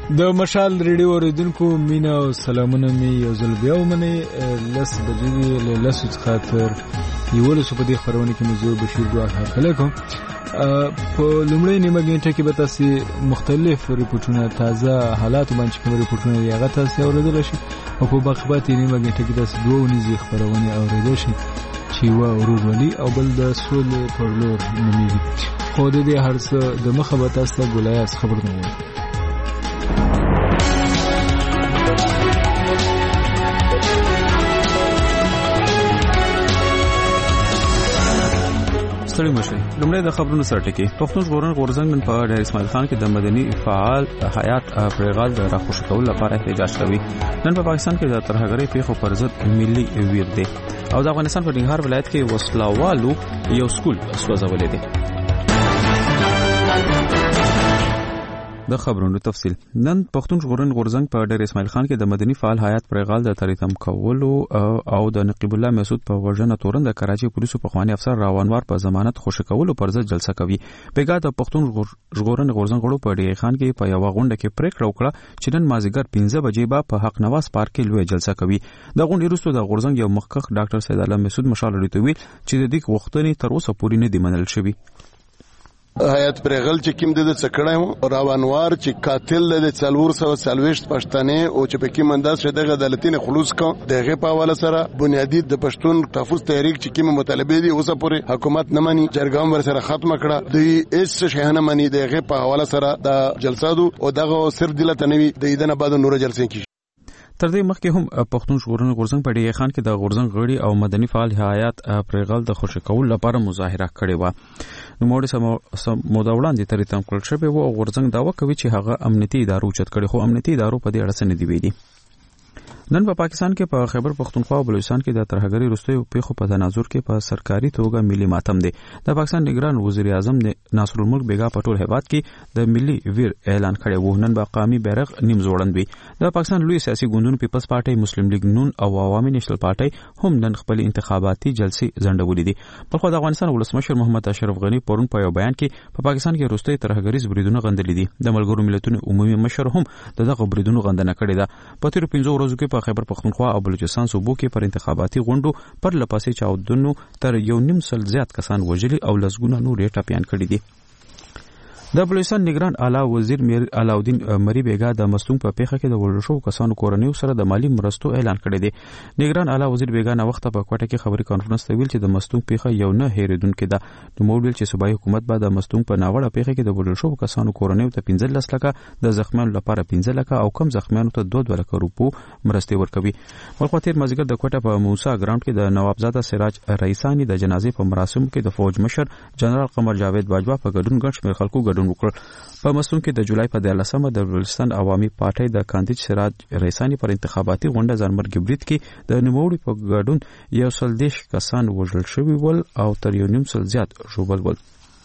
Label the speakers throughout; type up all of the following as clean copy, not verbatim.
Speaker 1: د مشال ریډیو اوریدونکو مینا او سلامونه می یو ځل بیا ومنئ. لس بجې له لسو څخه تر 11 په دې خبرونه کې موضوع بشیر ګواه هرکلی کوم. په لومړۍ نیمه غنټه کې به تاسو مختلف ریپورتونه تازه حالات باندې کوم ریپورتونه یې هغه تاسو اوریدل شي او په باقی نیمه غنټه کې تاسو دوه نيزي خبرونه اوریدل شي چې یو ورورولي او بل د سولې پر لور نومېږي. خو د دې هر څه د مخه به تاسو ګولایاس خبرونه وي.
Speaker 2: ستړي مشي لومړی د خبرونو سرټکی. پښتون ژغورنې غورځنګ نن په ډیر اسماعیل خان کې د مدني فعال حیات پرغال د راخوش کولو لپاره احتجاج کوي. نن په پاکستان کې د ترهګرۍ پیښو پر ضد ملي ویر دی او د افغانستان په ننګرهار ولایت کې وسلوالو یو سکول سوځولې دی. د خبرونو تفصیل. نن پښتون ژغورنې غورځنګ په ډیر اسماعیل خان کې د مدني فعال حیات پرغال د تریتم کولو او د نقیب الله مسعود په وژنه تورن د کراچي پولیسو په خواني افسر راونوار په ضمانت خوشی کولو پر ضد جلسه کوي. بیګا د پښتون ژغورنې غورځنګ غړو په ډیر خان کې په یو غونډه کې پریکړه وکړه چې نن مازیګر 15 بجې به په حق نواز پارک کې لوی جلسه کوي. د غونډې وروسته د غورځنګ یو مخکښ ډاکټر سید الله مسعود مشال لري چې د دې وختونی تر اوسه پورې نه دی منل شوی.
Speaker 3: حیات پرغل چې کوم د څکړم راونوار چې قاتل د 440 پښتنې او چې په کې منداز شه دغه عدالتین خلوص کو دغه په حواله سره بنیادی د پښتون تحفظ تحریک چې کوم مطالبه دي اوسه پورې حکومت نه مانی جرګام ور سره ختم کړه د اس شهنه مانی دغه په حواله سره د جلسادو او دغه صرف دلته نوي د ایدنه بعد نور جلسې کی.
Speaker 2: تر دې مخکې هم پښتون ژغورنې غورځنګ په ډیر خان کې د غورځنګ غړي او مدني فعال حیات پرغل د خوشی کول لپاره مظاهره کړې و. نو موږ مودا وړاندې ترې تم کول شوی و او غورځنګ داوا کوي چې هغه امنیتي ادارو چت کړي خو امنیتي ادارو په دې اړه څه نه دی ویلي. نن په پاکستان کې په خیبر پختونخوا او بلوچستان کې د ترهګرۍ وروستیو پیښو په تناظر کې په سرکاري توګه ملي ماتم دی. د پاکستان نگران وزیر اعظم ناصر الملک بیگا په ټول هیواد کې د ملي ویر اعلان کړی و. نن به قومي بیرغ نیم زوړند وي. د پاکستان لوی سیاسي ګوندونو پیپلز پارټي، مسلم لیگ نون او عوامي نېشنل پارټي هم نن خپل انتخاباتي جلسې ځنډولې دي. بلخو د افغانستان ولسمشر محمد اشرف غنی پرون په یو بیان کې په پاکستان کې وروستي ترهګریز بریدونه غندلې دي. د ملګرو ملتونو عمومي مشر هم دغه بریدونو غندنه کړې ده. په تیر 15 ورځو کې په خیبر پختونخوا او بلوچستان صوبو کې پر انتخاباتي غونډو پر لپاسې چاودنو تر 1.5 زیات کسان وژلي او لسګونه نور یې ټپيان کړي دي. د بلوچستان نگران اعلی وزیر میر علاؤالدین مری بیگا د مستونګ په پیښه کې د وژل شوو کسانو کورنیو سره د مالی مرستو اعلان کړی دی. نگران اعلی وزیر بیگا نو وخت په کوټه کې خبري کانفرنس ته ویل چې د مستونګ پیښه یو نه هېریدونکې ده. نو موږ چې صوبایي حکومت به د مستونګ په ناوړه پیښه کې د وژل شوو کسانو کورنیو ته 15 لک، د زخمیانو لپاره 15 لک او کم زخمیانو ته 2 لک روپو مرستې ورکوي. بلخو تیر مازیګر د کوټه په موسی ګراوند کې د نوابزاده سراج رئیسانی د جنازې په مراسمو کې د فوج مشر جنرال قمر جاوید باجوا په ګډون ګڼ شمېر خلکو ګډون وکړ. په مستون کې د جولای په 13 د بلوچستان عوامي پارټي د کاندید سراج رئیسانی پر انتخاباتي غونډه ځانمرګي برید کې د نوموړي په ګډون 130 کسان وژل شوي ول او تر 1.5 زیات ژوبل ول.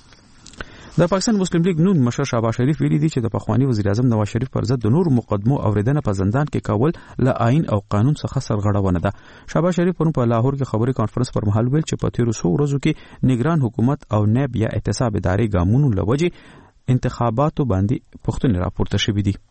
Speaker 2: د پاکستان مسلم لیگ نون مشر شهباز شریف ویلي دي چې د پخوانی وزیر اعظم نواز شریف پر ضد د نور مقدمو اوریدنه په زندان کې کول له آئین او قانون څخه سرغړونه ده. شهباز شریف په لاهور کې خبري کانفرنس پر مهال ویل چې په تیر 100 ورځو کې نگران حکومت او نیب یا احتساب ادارې ګامونو لوجه انتخاباتو باندې پښتون راپورته شوی دي.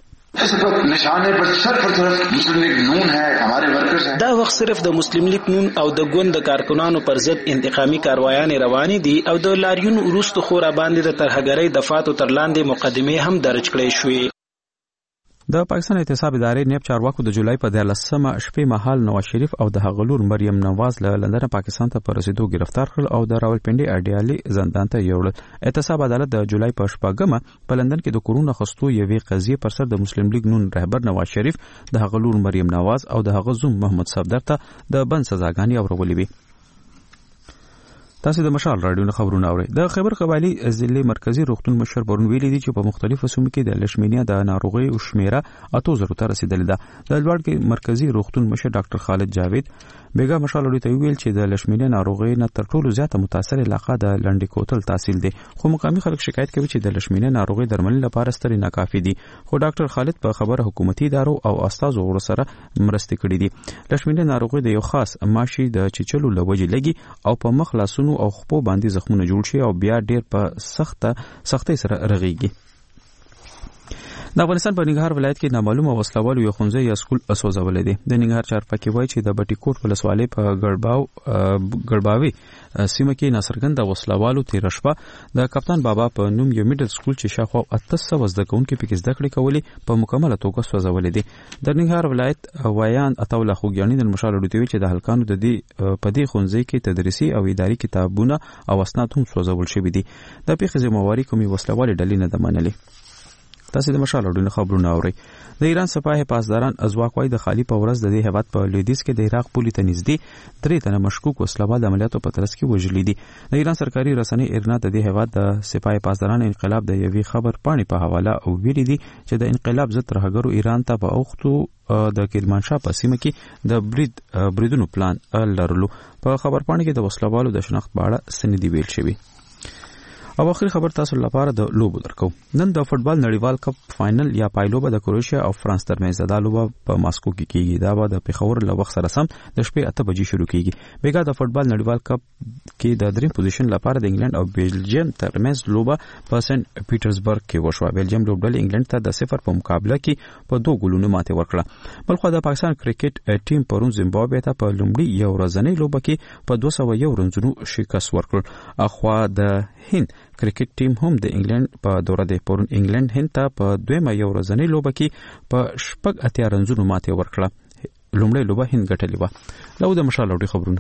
Speaker 4: دا وخت صرف د مسلم لیگ نون او د ګوند د کارکنانو پر ضد انتقامي کاروایانې روانې دي او د لاریون وروسته خورا باندې د ترهګرۍ دفاتو تر لاندې مقدمې هم درج کړې شوې.
Speaker 2: د پاکستان احتساب ادارې نیب چارواکو د جولای په 13 شپې مهال نواز شریف او د هغه لور مریم نواز له لندن پاکستان ته پر رسیدو گرفتار کړل او د راولپنډي اډیالي زندان ته یوړل. احتساب عدالت د جولای په 8 په لندن کې د کورونا خستو یوې قضیې پر سر د مسلم لیگ نون رهبر نواز شریف د هغه لور مریم نواز او د هغه زوم محمد صفدر ته د بند سزاګانې اورولې وي. تاسو د مشال رادیو خبرونه اورئ. د خیبر قبایلی ضلع مرکزی روغتون مشر پرون ویلي دي چې په مختلفو سیمو کې د لشمینیا د ناروغي او شمیره 8000 ته رسیدلې ده. د لوړ کې مرکزی روغتون مشر ډاکټر خالد جاوید بیگا مشال لري ته ویل چې د لشمینیا ناروغي نه تر ټولو زیاته متاثر علاقه د لنډی کوتل تحصیل دي. خو مقامي خلک شکایت کوي چې د لشمینیا ناروغي درملنې لپاره ستري ناکافي دي. خو ډاکټر خالد په خبره حکومتي ادارو او استادو ور سره مرستې کړې دي. لشمینیا ناروغي د یو خاص ماشي د چچلو لوجې لګي او په مخ لاسونو او خپو باندې زخمونه جوړ شي او بیا ډیر په سختۍ سره رغيږي. د افغانستان په ننګرهار ولایت کې نامعلومه وسلوال یو ښوونځی یا سکول سوځولې دي. د ننګرهار چارپکي وایي چې د بټي کوټ ولسوالۍ په ګړباوي سیمه کې ناڅرګنده وسلوالو تیر شپه د کپتان بابا په نوم یو میډل سکول چې شاوخوا 800 زده کوونکي پکې زده کړې کولې په مکمله توګه سوځولې دي. د ننګرهار ولایت وایان عطاالله خوږیاني د مشال ډوتوي چې د هلکانو د دې په دې ښوونځي کې تدریسي او اداري کتابونه او اسناد هم سوځول شوي دي. د پیښې ذمہواري کومې وسلوالې ډلې نه ده منلې. تاسو د مشال ډوډۍ خبرونه اورئ. د ایران سپاه پاسداران ازواق وايي د خالی په ورځ د دې هیواد په لویدیځ کې د عراق پولي ته نږدې 3 تنه مشکوک وسلوال د عملیاتو په ترڅ کې وژلي دي. د ایران سرکاري رسنۍ ایرنا د دې هیواد د سپاه پاسداران انقلاب د یوې خبر پاڼې په حواله او ویلي دي چې د انقلاب ضد ترهګرو ایران ته په اوختو د کرمانشاه په سیمه کې د بریدونو پلان لرلو. په خبر پاڼې کې د وسلوالو د شناخت په اړه سندې ویل شوی. او اخر خبر تاسو لپاره د لوبو درکو. نن د فوتبال نړیوال کپ فائنل یا پایلوبه د کروشیا او فرانس ترمنځ د لوبه په ماسکو کې کیږي. دا به د پیښور له وخت سره سم د شپې 8 بجې شروع کیږي. بیګا د فوتبال نړیوال کپ کې د دریم پوزیشن لپاره د انګلند او بیلجیم ترمنځ لوبه په سنت پیټرزبرګ کې وشوه. بیلجیم لوبډلې انګلند ته د 0 په مقابله کې په 2 ګولونو ماتې ورکړه. بلخو د پاکستان کرکټ ټیم پرون زیمبابوې ته په لومړي یو ورځنۍ لوبه کې په 201 رنونو شکست ورکړ. اخوا د هند کرکټ ټیم هم د انګلند په دوره د پرون انګلند هند ته په دویمه یو ورځنۍ لوبه کې په 8 رنونو ماتې ورکړه. لومړی لوبه هند ګټلې و. لو د مشال ډوډۍ خبرونه.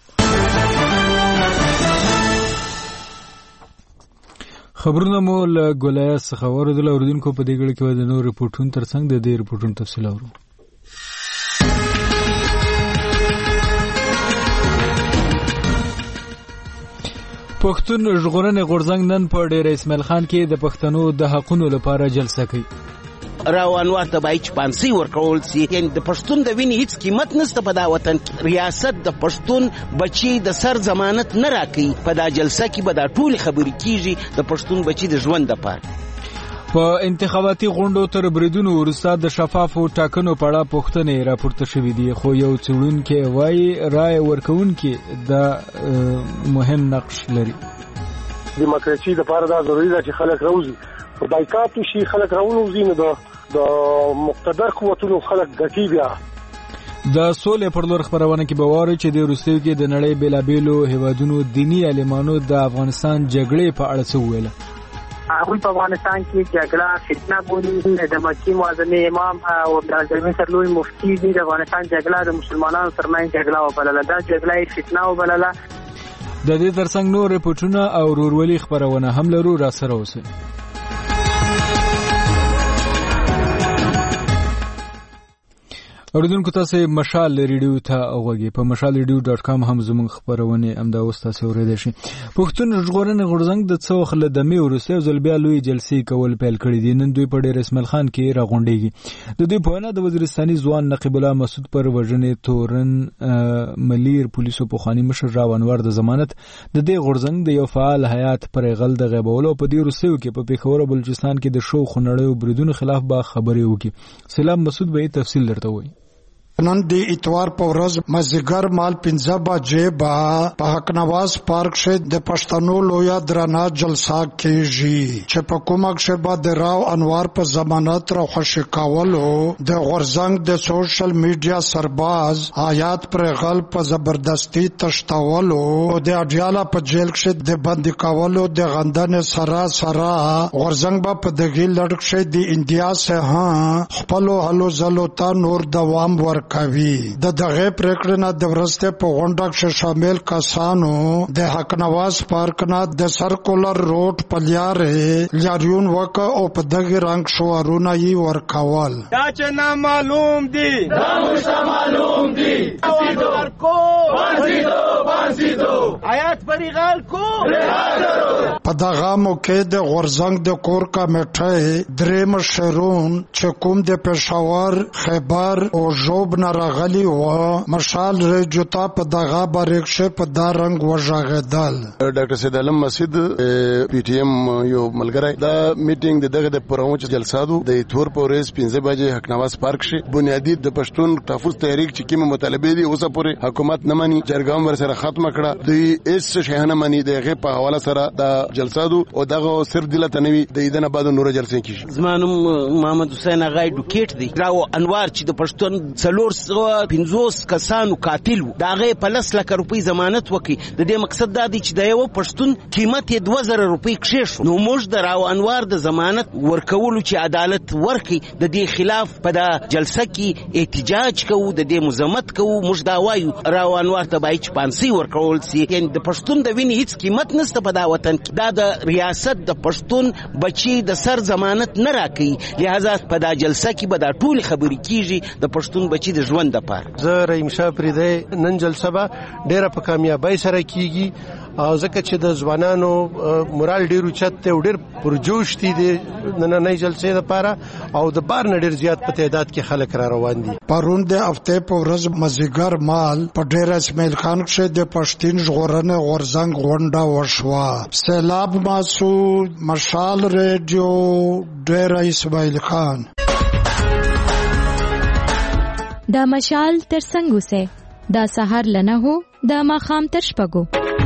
Speaker 1: خبرونه مو له ګولایه څخه اوریدل. اوریدونکو په دې غړي کې د نور ریپورتونو ترڅنګ د دې ریپورتونو تفصیل اورو. پښتون ژغورنې غورځنګ نن په ډېر اسماعیل خان کې د پښتنو د حقونو لپاره جلسه کوي.
Speaker 5: راوانوار ته باید چې پانسي ورکول سي. یعنی د پښتون د وینې هیڅ قیمت نشته په دا وطن کې. ریاست د پښتون بچي د سر ضمانت نه راکوي. په دا جلسه کې به دا ټول خبرې کیږي د پښتون بچي د ژوند لپاره.
Speaker 1: په انتخاباتي غونډو تر بریدونو وروسته د شفافو ټاکنو په اړه پوښتنې راپورته شوې دي. خو یو څېړونکی وایي رای ورکوونکي د مهم نقش لري.
Speaker 6: دیموکراسي د لپاره دا ضروري ده چې خلک راوځي په بایکاټ شي. خلک راوځي نو د مقتدر قوتونو خلک ګټي. بیا
Speaker 1: د سولې پر لور خبرونه کې به واره چې د روسیې کې د نړۍ بیلابېلو هیوادونو دینی عالمانو د افغانستان جګړې په اړه څه ویل.
Speaker 7: هغوی په افغانستان کې جګړه فتنه بولي. د مکې معظم امام او د زمین سرلوی مفتي د افغانستان جګړه د مسلمانانو ترمنځ جګړه وبلله. دا جګړه فتنه وبلله.
Speaker 1: د دې ترڅنګ نور ریپورتونه او ورورولي خبرونه هم لرو. را سره اوسئ. اوریدونکو تاسو مشال ریډیو ته اوږئ. په mashalradio.com هم زموږ خبرونه امدا اوس تاسو اوریدئ شئ. پښتون ژغورنې غورځنګ د څو خل د می وروسته ځل بیا لوی جلسې کول پیل کړې دي. نن دوی په ډېر اسماعیل خان کې راغونډېږي. د دوی په اړه د وزیرستاني ځوان نقیب الله مسعود پر وژنې تورن ملیر پولیسو په خاني مشر راونوار د ضمانت د دې غورځنګ د یو فعال حیات پرغل د غیبولو په دې روسیو کې په پیښور او بلوچستان کې د شو خنړیو بریدونو خلاف با خبرې وکړي. سلام مسعود به تفصیل درته وایي.
Speaker 8: نن د اتوار په ورځ مازیګر مال 15 بجې په حق نواز پارک کې د پښتنو لویا درانه جلسه کیږي چې په کومه کې بعد راو انوار په ضمانت را خوشی کولو د غورځنګ د سوشل میډیا سرباز آیات پر غل په زبردستی تشتاولو او د اډیاله په جیل کې د بندي کولو د غندن سرا غورځنګ په دغه لړک کې د انډیا سه خپل هلو زلو تا نور دوام ور کوي. د دغه پریکړه نه د ورسته په غونډه کې شامل کسانو د حق نواز پارک نه د سرکولر روډ په لیاریون وک او په دغه رنگ شوارونه یې ورکول.
Speaker 9: دا چې نه معلوم دي دا مشته معلوم دي بانسیدو آیات پریغال کو
Speaker 8: په دغه موقع د غورځنګ د کور کمیټې دریم شرون چې کوم د پېښور خیبر او جوب نراغلی و مشال رجوتا په دغه باریکشه په دا رنگ وژغدل.
Speaker 3: ډاکټر سید علم مسجد پی ټی ایم یو ملګری دا میټینګ دغه د پرونچ جلسادو د تور پورز 15 بجې حق نواز پارک شي بنیادی د پښتون تحفظ تحریک چې کومه مطالبه دي اوسه پورې حکومت نه مانی. جرګام ور سره ختمه کړه. دوی اس شهنه مانی دغه په حواله سره د جلسه دو او دغه صرف دلته نوي د ایدنه بعد نور جلسه کیږي.
Speaker 5: زمانم محمد حسین اغا ډوکیټ دی راو انوار چې د پښتون 450 کسانو قاتل دا غي په 10 لک روپۍ ضمانت وکي. د دې مقصد دا دی چې د یو پښتون قیمت 2000 روپۍ کښې شو. نو موږ د راو انوار د ضمانت ورکولو چې عدالت ورکي د دې خلاف په دا جلسه کې احتجاج کوو، د دې مذمت کوو. موږ دا وایو راو انوار ته باید چې پانسي ورکول سي. یعنی د پښتون د وینې هیڅ قیمت نشته په دا وطن کې. دا د ریاست د پښتون بچي د سر ضمانت نه راکوي، لہذا په دا جلسه کې به دا ټول خبرې کیږي د پښتون بچي د ژوند لپاره.
Speaker 10: زه رحیم شاه پریده نن جلسه به ډیره په کامیابی سره کیږي او ځکه چې د ځوانانو مورال ډیر اوچت ته ډیر پرجوش دي د نننۍ جلسې لپاره او د بار نه ډیر زیات په تعداد کې خلک را روان دي.
Speaker 8: پرون د هفته په ورځ مازیګر مال په ډیر اسماعیل خان کې د پښتون ژغورنې غورځنګ غونډه وشوه. سیلاب مسعود، مشال ریډیو، ډیر اسماعیل خان.
Speaker 11: دا مشال تر څنګه سه دا سحر لنه هو دا ماخام تر شپګو.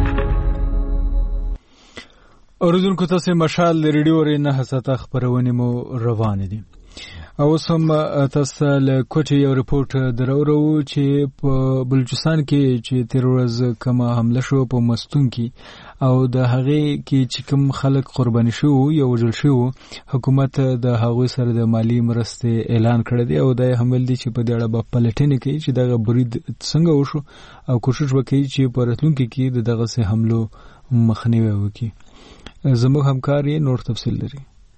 Speaker 1: اوریدونکو تاسو مشال ریډیو رینه حساته خبرونه مو روان دي. او سم تاسو له کوټي یو ریپورت درورو چې په بلوچستان کې چې تیر ورځ کومه حمله شو په مستون کې او د هغه کې چې کوم خلک قرباني شو یا وژل شو، حکومت د هغوی سره د مالی مرستې اعلان کړی دی او د حمل دي چې په دې اړه په پلټنه کې چې دغه برید څنګه وشو او کوشش وکړي چې په راتلونکي کې دغه سه حملو مخنیوي وکړي. زموږ همکار یې نور تفصیل لري.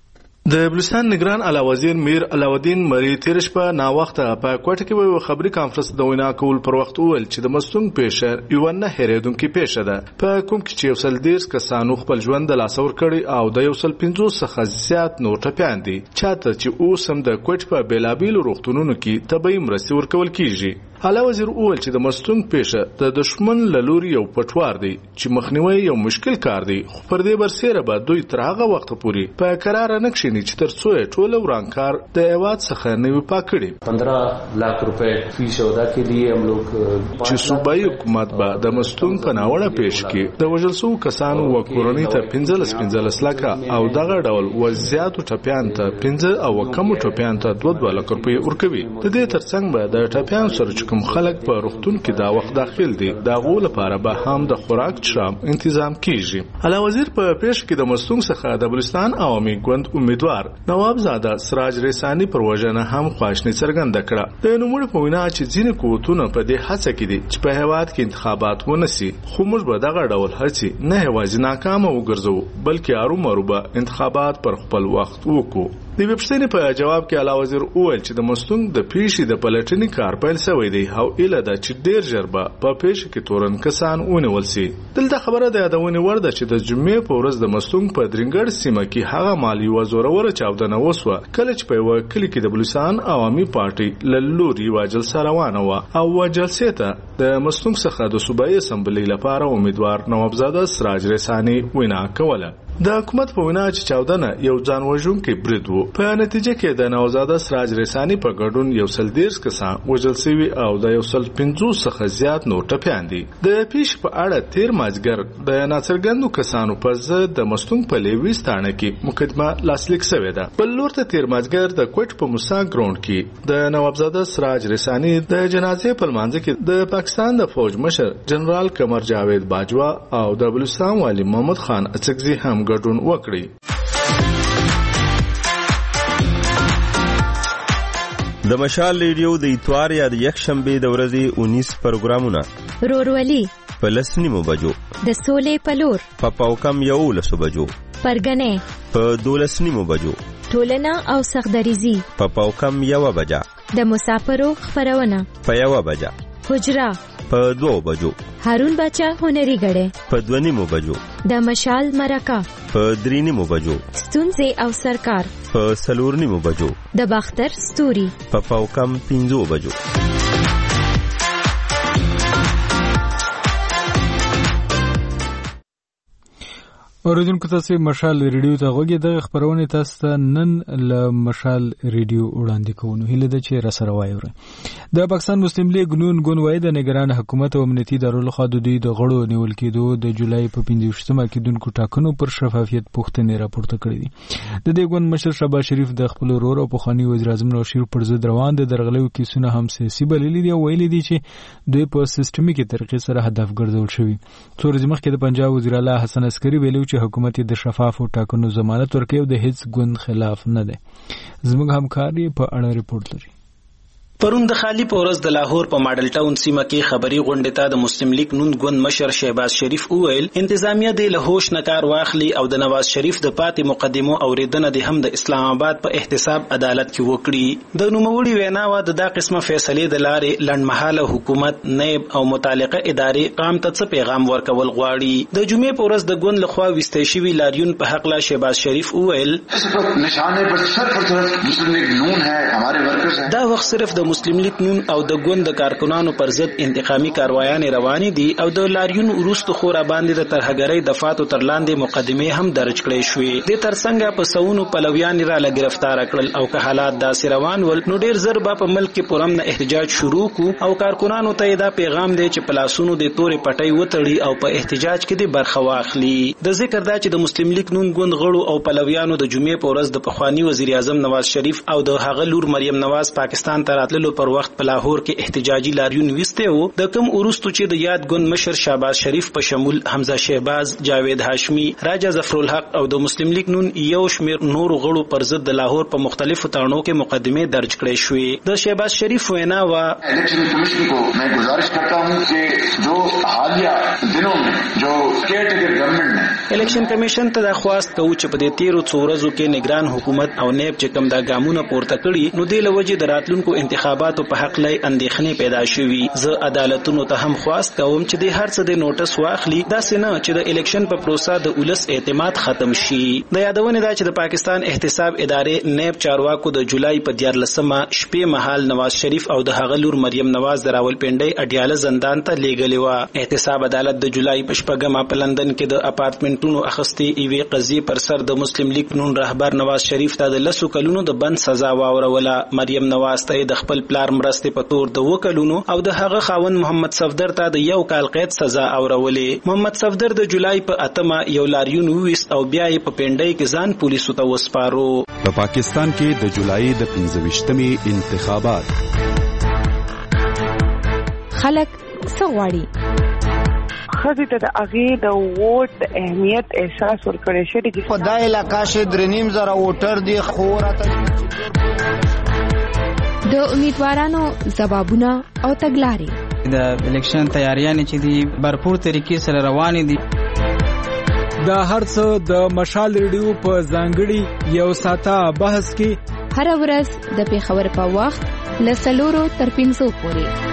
Speaker 12: د بلوچستان نگران اعلی وزیر میر علاودین مری تیر شپه نا وخته په کوټه کې یو خبري کانفرنس د وینا کول پر وخت وویل چې د مستون پیښه یو نه هریدونکو پیښه ده په کوم کې چې یو سل دیرس کسانو خپل ژوند د لاسور کړي او د یو سل 50 څخه زیات نور ټپیان دي چاته چې اوس هم د کوټ په بیلابیل روغتونونو کې طبي مرستې ورکول کیږي. اعلی وزیر وویل چې د مستون پیښه د دشمن لوري یو پټوار دی چې مخنیوي یو مشکل کار دی، خو پر دې برسره به دوی تر هغه وخت پورې په قرار نه کښیني چې تر څو ټول ورانکار د ایواد څخه نوي پاکړي.
Speaker 13: 15 लाख रुपए फीस अदा के लिए हम लोग
Speaker 12: چې صوبایي حکومت به د مستون په ناوړه پیښ کې د وژل شوو کسانو و کورنۍ ته 15 لکه او دغه ډول وضعیتو ټپیان ته 15 او کمو ټپیان ته 2 لک روپۍ ورکوي. د دې ترڅنګ به د ټپیان سره کوم خلک په روغتون کې دا وخت داخل دي دا غو لپاره به هم د خوراک چرام تنظیم کیږي. اعلی وزیر په پیښ کې د مستون څخه د بلوچستان عوامي ګوند امیدوار نواب زاده سراج ریسانی پر وژنه هم خواشنی څرګنده کړه. د نوموړي په وینا چې ځینې قوتونه په دې هڅه کې دي چې په هیواد کې انتخابات ونسي، خو موږ به دغه ډول هڅې نه یوازې ناکامه وګرځو بلکې ارومرو به انتخابات پر خپل وخت وکړو. د ویبپاڼې په جواب کې اعلی وزیر وویل چې د مستون د پیښې د پلټنې کار پیل شوی دی او ایله ده چې ډیر ژر به په پیښه کې تورن کسان ونیول شي. دلته خبره د یادونې وړ ده چې د جمعې په ورځ د مستون په درنګړ سیمه کې هغه مالی وزوروره چاودنه وسوه کله چې په یو کلی کې د بلوچستان عوامي پارټي له لوري یوه جلسه روانه وه او جلسې ته د مستون څخه د صوبایي اسمبلۍ لپاره امیدوار نوابزاده سراج ریسانی وینا کوله. د حکومت په وینا چې چاودنه یو ځان وژونکی برید و. په نتیجه کې د نوابزاده سراج ریسانی په ګډون یو سل 13 کسان وژل شوي او د یو سل 50 څخه زیات نور ټپیان دي. د پیښې په اړه تیر مازدیګر د ناڅرګندو کسانو په ضد د مستون په لیویس تاڼه کې مقدمه لاسلیک شوې ده. بل لور ته تیر مازدیګر د کوټ په موسی ګراوند کې د نوابزاده سراج ریسانی د جنازې په لمانځه کې د پاکستان د فوج مشر جنرال قمر جاوید باجوا او د بلوچستان والی محمد خان اڅکزي هم ګډون وکړي.
Speaker 14: د مشال ریډیو د اتوار یا د یک شنبه د ورځې 19 پروګرامونه
Speaker 11: رورولي
Speaker 14: په 10 بجو،
Speaker 11: د سولې پلور
Speaker 14: په پاوکم 11 بجو،
Speaker 11: پرګنې
Speaker 14: په 12 بجو،
Speaker 11: ټولنه او سخدریزي
Speaker 14: په پاوکم 1 بجا،
Speaker 11: د مسافرو خبرونه په
Speaker 14: 1 بجا،
Speaker 11: حجرا
Speaker 14: په 2 بجو،
Speaker 11: هارون بچا هنري غړې
Speaker 14: په 2 بجو،
Speaker 11: د مشال مرکه
Speaker 14: په 3 بجو،
Speaker 11: ستونزې او سرکار
Speaker 14: په 4 بجو،
Speaker 11: د باختر ستوري
Speaker 14: په پاوکم 15 بجو.
Speaker 1: اوریدونکو تاسو مشال ریډیو ته غوږی د خبرونه تاسو ته نن له مشال ریډیو وړاندې کوو. هیله ده چې را سره وایو. د پاکستان مسلم لیگ نون ګوند د نگران حکومت او امنیتي ادارو لخوا د دوی د غړو نیول کېدو د جولای په 15مه کې دونکو ټاکنو پر شفافیت پوښتنې راپورته کړې دي. د دې ګوند مشر شهباز شریف د خپل ورور او پخوانی وزیر اعظم نواز شریف پر ضد روان د درغلیو کیسونه هم سیاسي بللي دي او ویلي دي چې دوی په سیستمیکي طریقې سره هدف ګرځول شوي. څو ورځې مخکې د پنجاب وزیر اعلی حسن عسکري ویلي چې حکومت د شفافو ټاکنو ضمانت ورکوي او د هیڅ ګوند خلاف نه دی. زموږ همکاري په اړه ریپورت لري.
Speaker 4: پرون د خالی پورز د لاهور په ماډل ټاون سیمه کې خبري غونډه ته د مسلم لیگ نون ګوند مشر شهباز شریف وویل انتظامیه د لهوش نکار واخلي او د نواز شریف د پاتې مقدمو اوریدنه د هم د اسلام آباد په احتساب عدالت کې وکړي. د نوموړي ویناوه د دا قسمه فیصله د لارې لنډمحاله حکومت نائب او متعلقه ادارې قام ته څه پیغام ورکول غواړي. د جمعې پورز د ګوند لخوا وستې شوی لاریون په حق لا شهباز شریف وویل
Speaker 15: نشانه پر صرف مسلم لیگ نون ہے ہمارے ورکرز ہیں.
Speaker 4: دا وخت صرف د مسلم لیگ نون او د ګوند د کارکنانو پر ضد انتقامي کاروایان روانې دي او د لاریون وروسته خورا باندې د ترهګرۍ دفاتو تر لاندې مقدمه هم درج کړې شوې. د ترڅنګ په سونو پلویان را لګرفتار کړل او که حالات داسې روان ول نو ډیر زر په ملک کې پرم نه احتجاج شروع کو او کارکنانو ته دا پیغام دی چې پلاسونو د تورې پټۍ وتړي او په احتجاج کې د برخه واخلي. د ذکر دا چې د مسلم لیگ نون ګوند غړو او پلویانو د جمعې په ورځ د پخوانی وزیر اعظم نواز شریف او د هغه لور مریم نواز پاکستان ته راتللو پر وخت په لاهور کې احتجاجي لاریون وسته وو. د کم ورستو چې د یاد ګوند مشر شهباز شریف په شمول حمزه شهباز، جاوید هاشمی، راجا ظفرالحق او د مسلم لیگ نون یو شمیر نور غړو پر ضد د لاهور په مختلفو تړونو کې مقدمه درج کړې شوې. د شهباز شریف وینا وا
Speaker 15: الیکشن کمیشن کو میں گزارش کرتا ہوں کہ جو حالیہ دنوں میں جو کیئر ٹیکر گورنمنٹ نے
Speaker 4: الیکشن کمیشن ته درخواست کوي چې په دې 13 ورځو کې نگران حکومت او نیب چې کوم دا ګامونه پورته کړي نو د لوجې د راتلونکو انتخاباتو په حق لای اندېښنې پیدا شوي. زه عدالتونو ته هم خواست کوم چې د هر څه د نوټس واخلي داسې نه چې د الیکشن په پروسه د ولس اعتماد ختم شي. د یادونه ده چې د پاکستان احتساب ادارې نیب چارواکو د جولای په 14مه شپې مهال نواز شریف او د هغه لور مریم نواز د راولپنډۍ اډیاله زندان ته لیږلې و. احتساب عدالت د جولای په 8مه په لندن کې د اپارټمنټونو اخستې ایوي قضیې پر سر د مسلم لیگ نون رهبر نواز شریف ته د 10 کلونو د بند سزا واوروله. مریم نواز ته د خپل پلار مرستې په تور د 2 کلونو او د هغه خاوند محمد صفدر ته د 1 کال قید سزا اورولې. محمد صفدر د جولای په 8مه یو لاریون وویست او بیا یې په پنډۍ کې ځان پولیسو ته وسپارو.
Speaker 16: په پاکستان کې د جولای د 15مې انتخابات
Speaker 11: خلک څه غواړي؟
Speaker 17: خزي ته د اغه د ووټ د اهمیت احساس ورکړی شي چې
Speaker 18: په دای علاقې شه 3.5 زره ووټر دي خوراته
Speaker 11: د امیدوارانو ځوابونه او تګلارې
Speaker 19: د الیکشن تیاریانې چې دي برپور طریقې سره روانې دي.
Speaker 1: دا هر څه د مشال ریډیو په ځانګړي یو ساعته بحث کې
Speaker 11: هر ورځ د پیښور په وخت له 4 تر 5 پورې.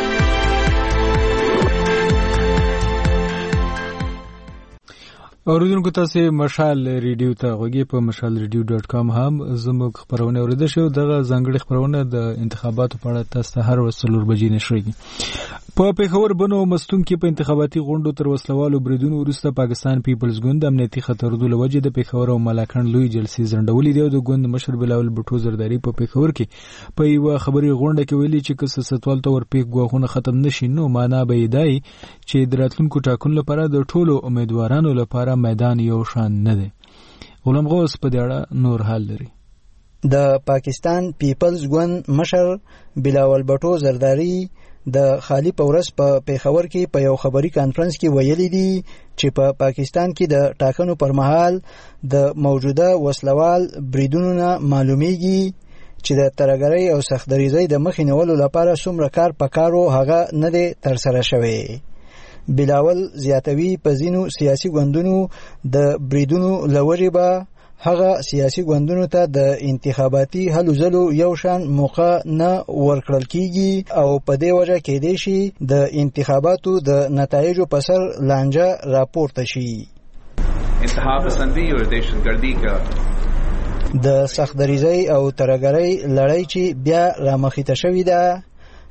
Speaker 1: اوریدونکو تاسو مشال ریډیو ته غوږی په mashalradio.com هم زموږ خبرونه اوریدل شو. دغه ځانګړي خبرونه د انتخاباتو په اړه تاسو هر وخت 4 بجې نشريږي. په پیښور بنو مستون کې په انتخاباتي غونډو تر وسلوالو بریدونو وروسته پاکستان پیپلز ګوند امنیتي خطرونو لوجه د پیښور او ملاکنډ لوی جلسې ځنډولې دی. د ګوند مشر بلاول بټو زرداری په پیښور کې په یو خبري غونډه کې ویلي چې که سیاستوال ته ورپېښ غوښونه ختم نشي نو معنا به دی چې د راتلونکو ټاکنو لپاره د ټولو امیدوارانو لپاره میدان یو شان نه دی. غلام غوث په دې اړه نور حال لري.
Speaker 18: د پاکستان پیپلز ګوند مشر بلاول بټو زرداری د خالی پورس په پیښور کې په یو خبري کانفرنس کې ویلي دي چې په پاکستان کې د ټاکنو پر مهال د موجوده وسلوال بریدونو نه معلومیږي چې د ترهګرۍ او سختدریزۍ د مخې نیولو لپاره څومره کار پکارو هغه نه دی ترسره شوی. بلاول زیاتوي په ځینو سیاسي ګوندونو د بریدونو لوري به هغه سیاسي ګوندونو ته د انتخاباتي هلو ځلو یو شان موقع نه ورکړل کیږي او په دې وجه کې دی شي د انتخاباتو د نتایجو په سر لانجه راپورته شي.
Speaker 20: انتها پسندي او دهشتګردي کا
Speaker 18: د سختدریزۍ او ترهګرۍ لړۍ چې بیا رامخیته شوې ده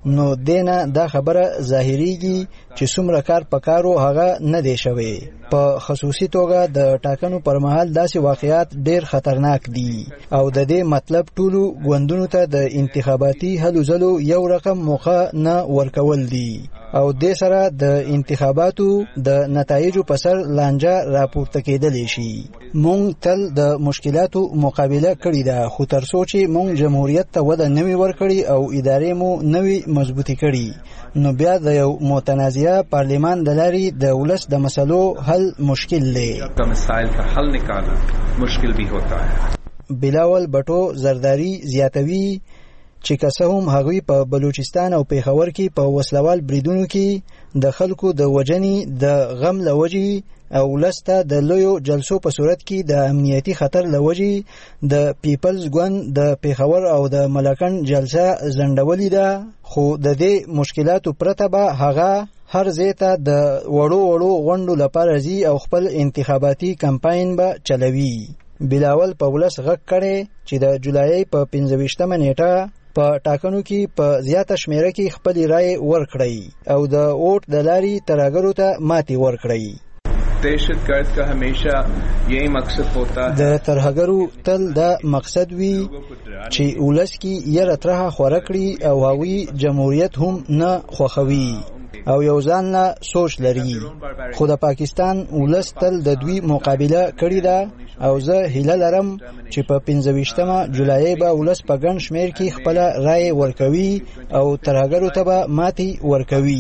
Speaker 18: نو دینه دا خبره ظاهریږي چې څومره کار پکارو هغه نه دی شوی. په خصوصي توګه د ټاکنو پر مهال داسې واقعیات ډیر خطرناک دي او د دې مطلب ټولو ګوندونو ته د انتخاباتي هلو ځلو یو رقم موخه نه ورکول دي او د سره د انتخاباتو د نتایجو په سر لانجه راپورته کېدلی شي. مونږ تل د مشکلاتو مقابله کړې ده، خو تر څو چې مونږ جمهوریت ته وده نوي ورکړي او ادارې مو نوي مضبوطی کړي، نو بیا د یو متنازعه پارلیمان د لارې د ولس د مسلو حل مشکل دی.
Speaker 20: مسائل کا حل نکالنا مشکل بھی ہوتا ہے.
Speaker 18: بلاول بټو زرداری زیاتوي چې که هم هغوی په بلوچستان او پیښور کې په وسلوال بریدونو کې د خلکو د وجنې د غم لوجي او لسته د لویو جلسو په صورت کې د امنیتي خطر لوجي د پیپلز ګوند د پیښور او د ملکن جلسه زندولې ده، خو د دې مشکلاتو پرته به هغه هر ځای ته د وړو غونډو لپاره ځي او خپل انتخاباتي کمپاین به چلوي. بلاول په ولس غږ کړی چې د جولای په 25مه نیټه په ټاکنو کې په زیاته شمیره کې خپل رائے ورکړي او د ووټ د لارې ترهګرو ته ماتې ورکړي.
Speaker 20: دهشتګرد کا همیشه یہی مقصد ہوتا ہے. د
Speaker 18: ترهګرو تل دا مقصد وي چې ولس کې یره ترها خوره کړي او هغوی جمهوریت هم نه خوښوي او یو ځان نه سوچ لري. خو د پاکستان ولس تل د دوی مقابله کړې ده او زه هیله لرم چې په 25مه جولای به ولس په ګڼ شمیر کې خپل رائے ورکوي او ترهګرو ته به ماتې ورکوي.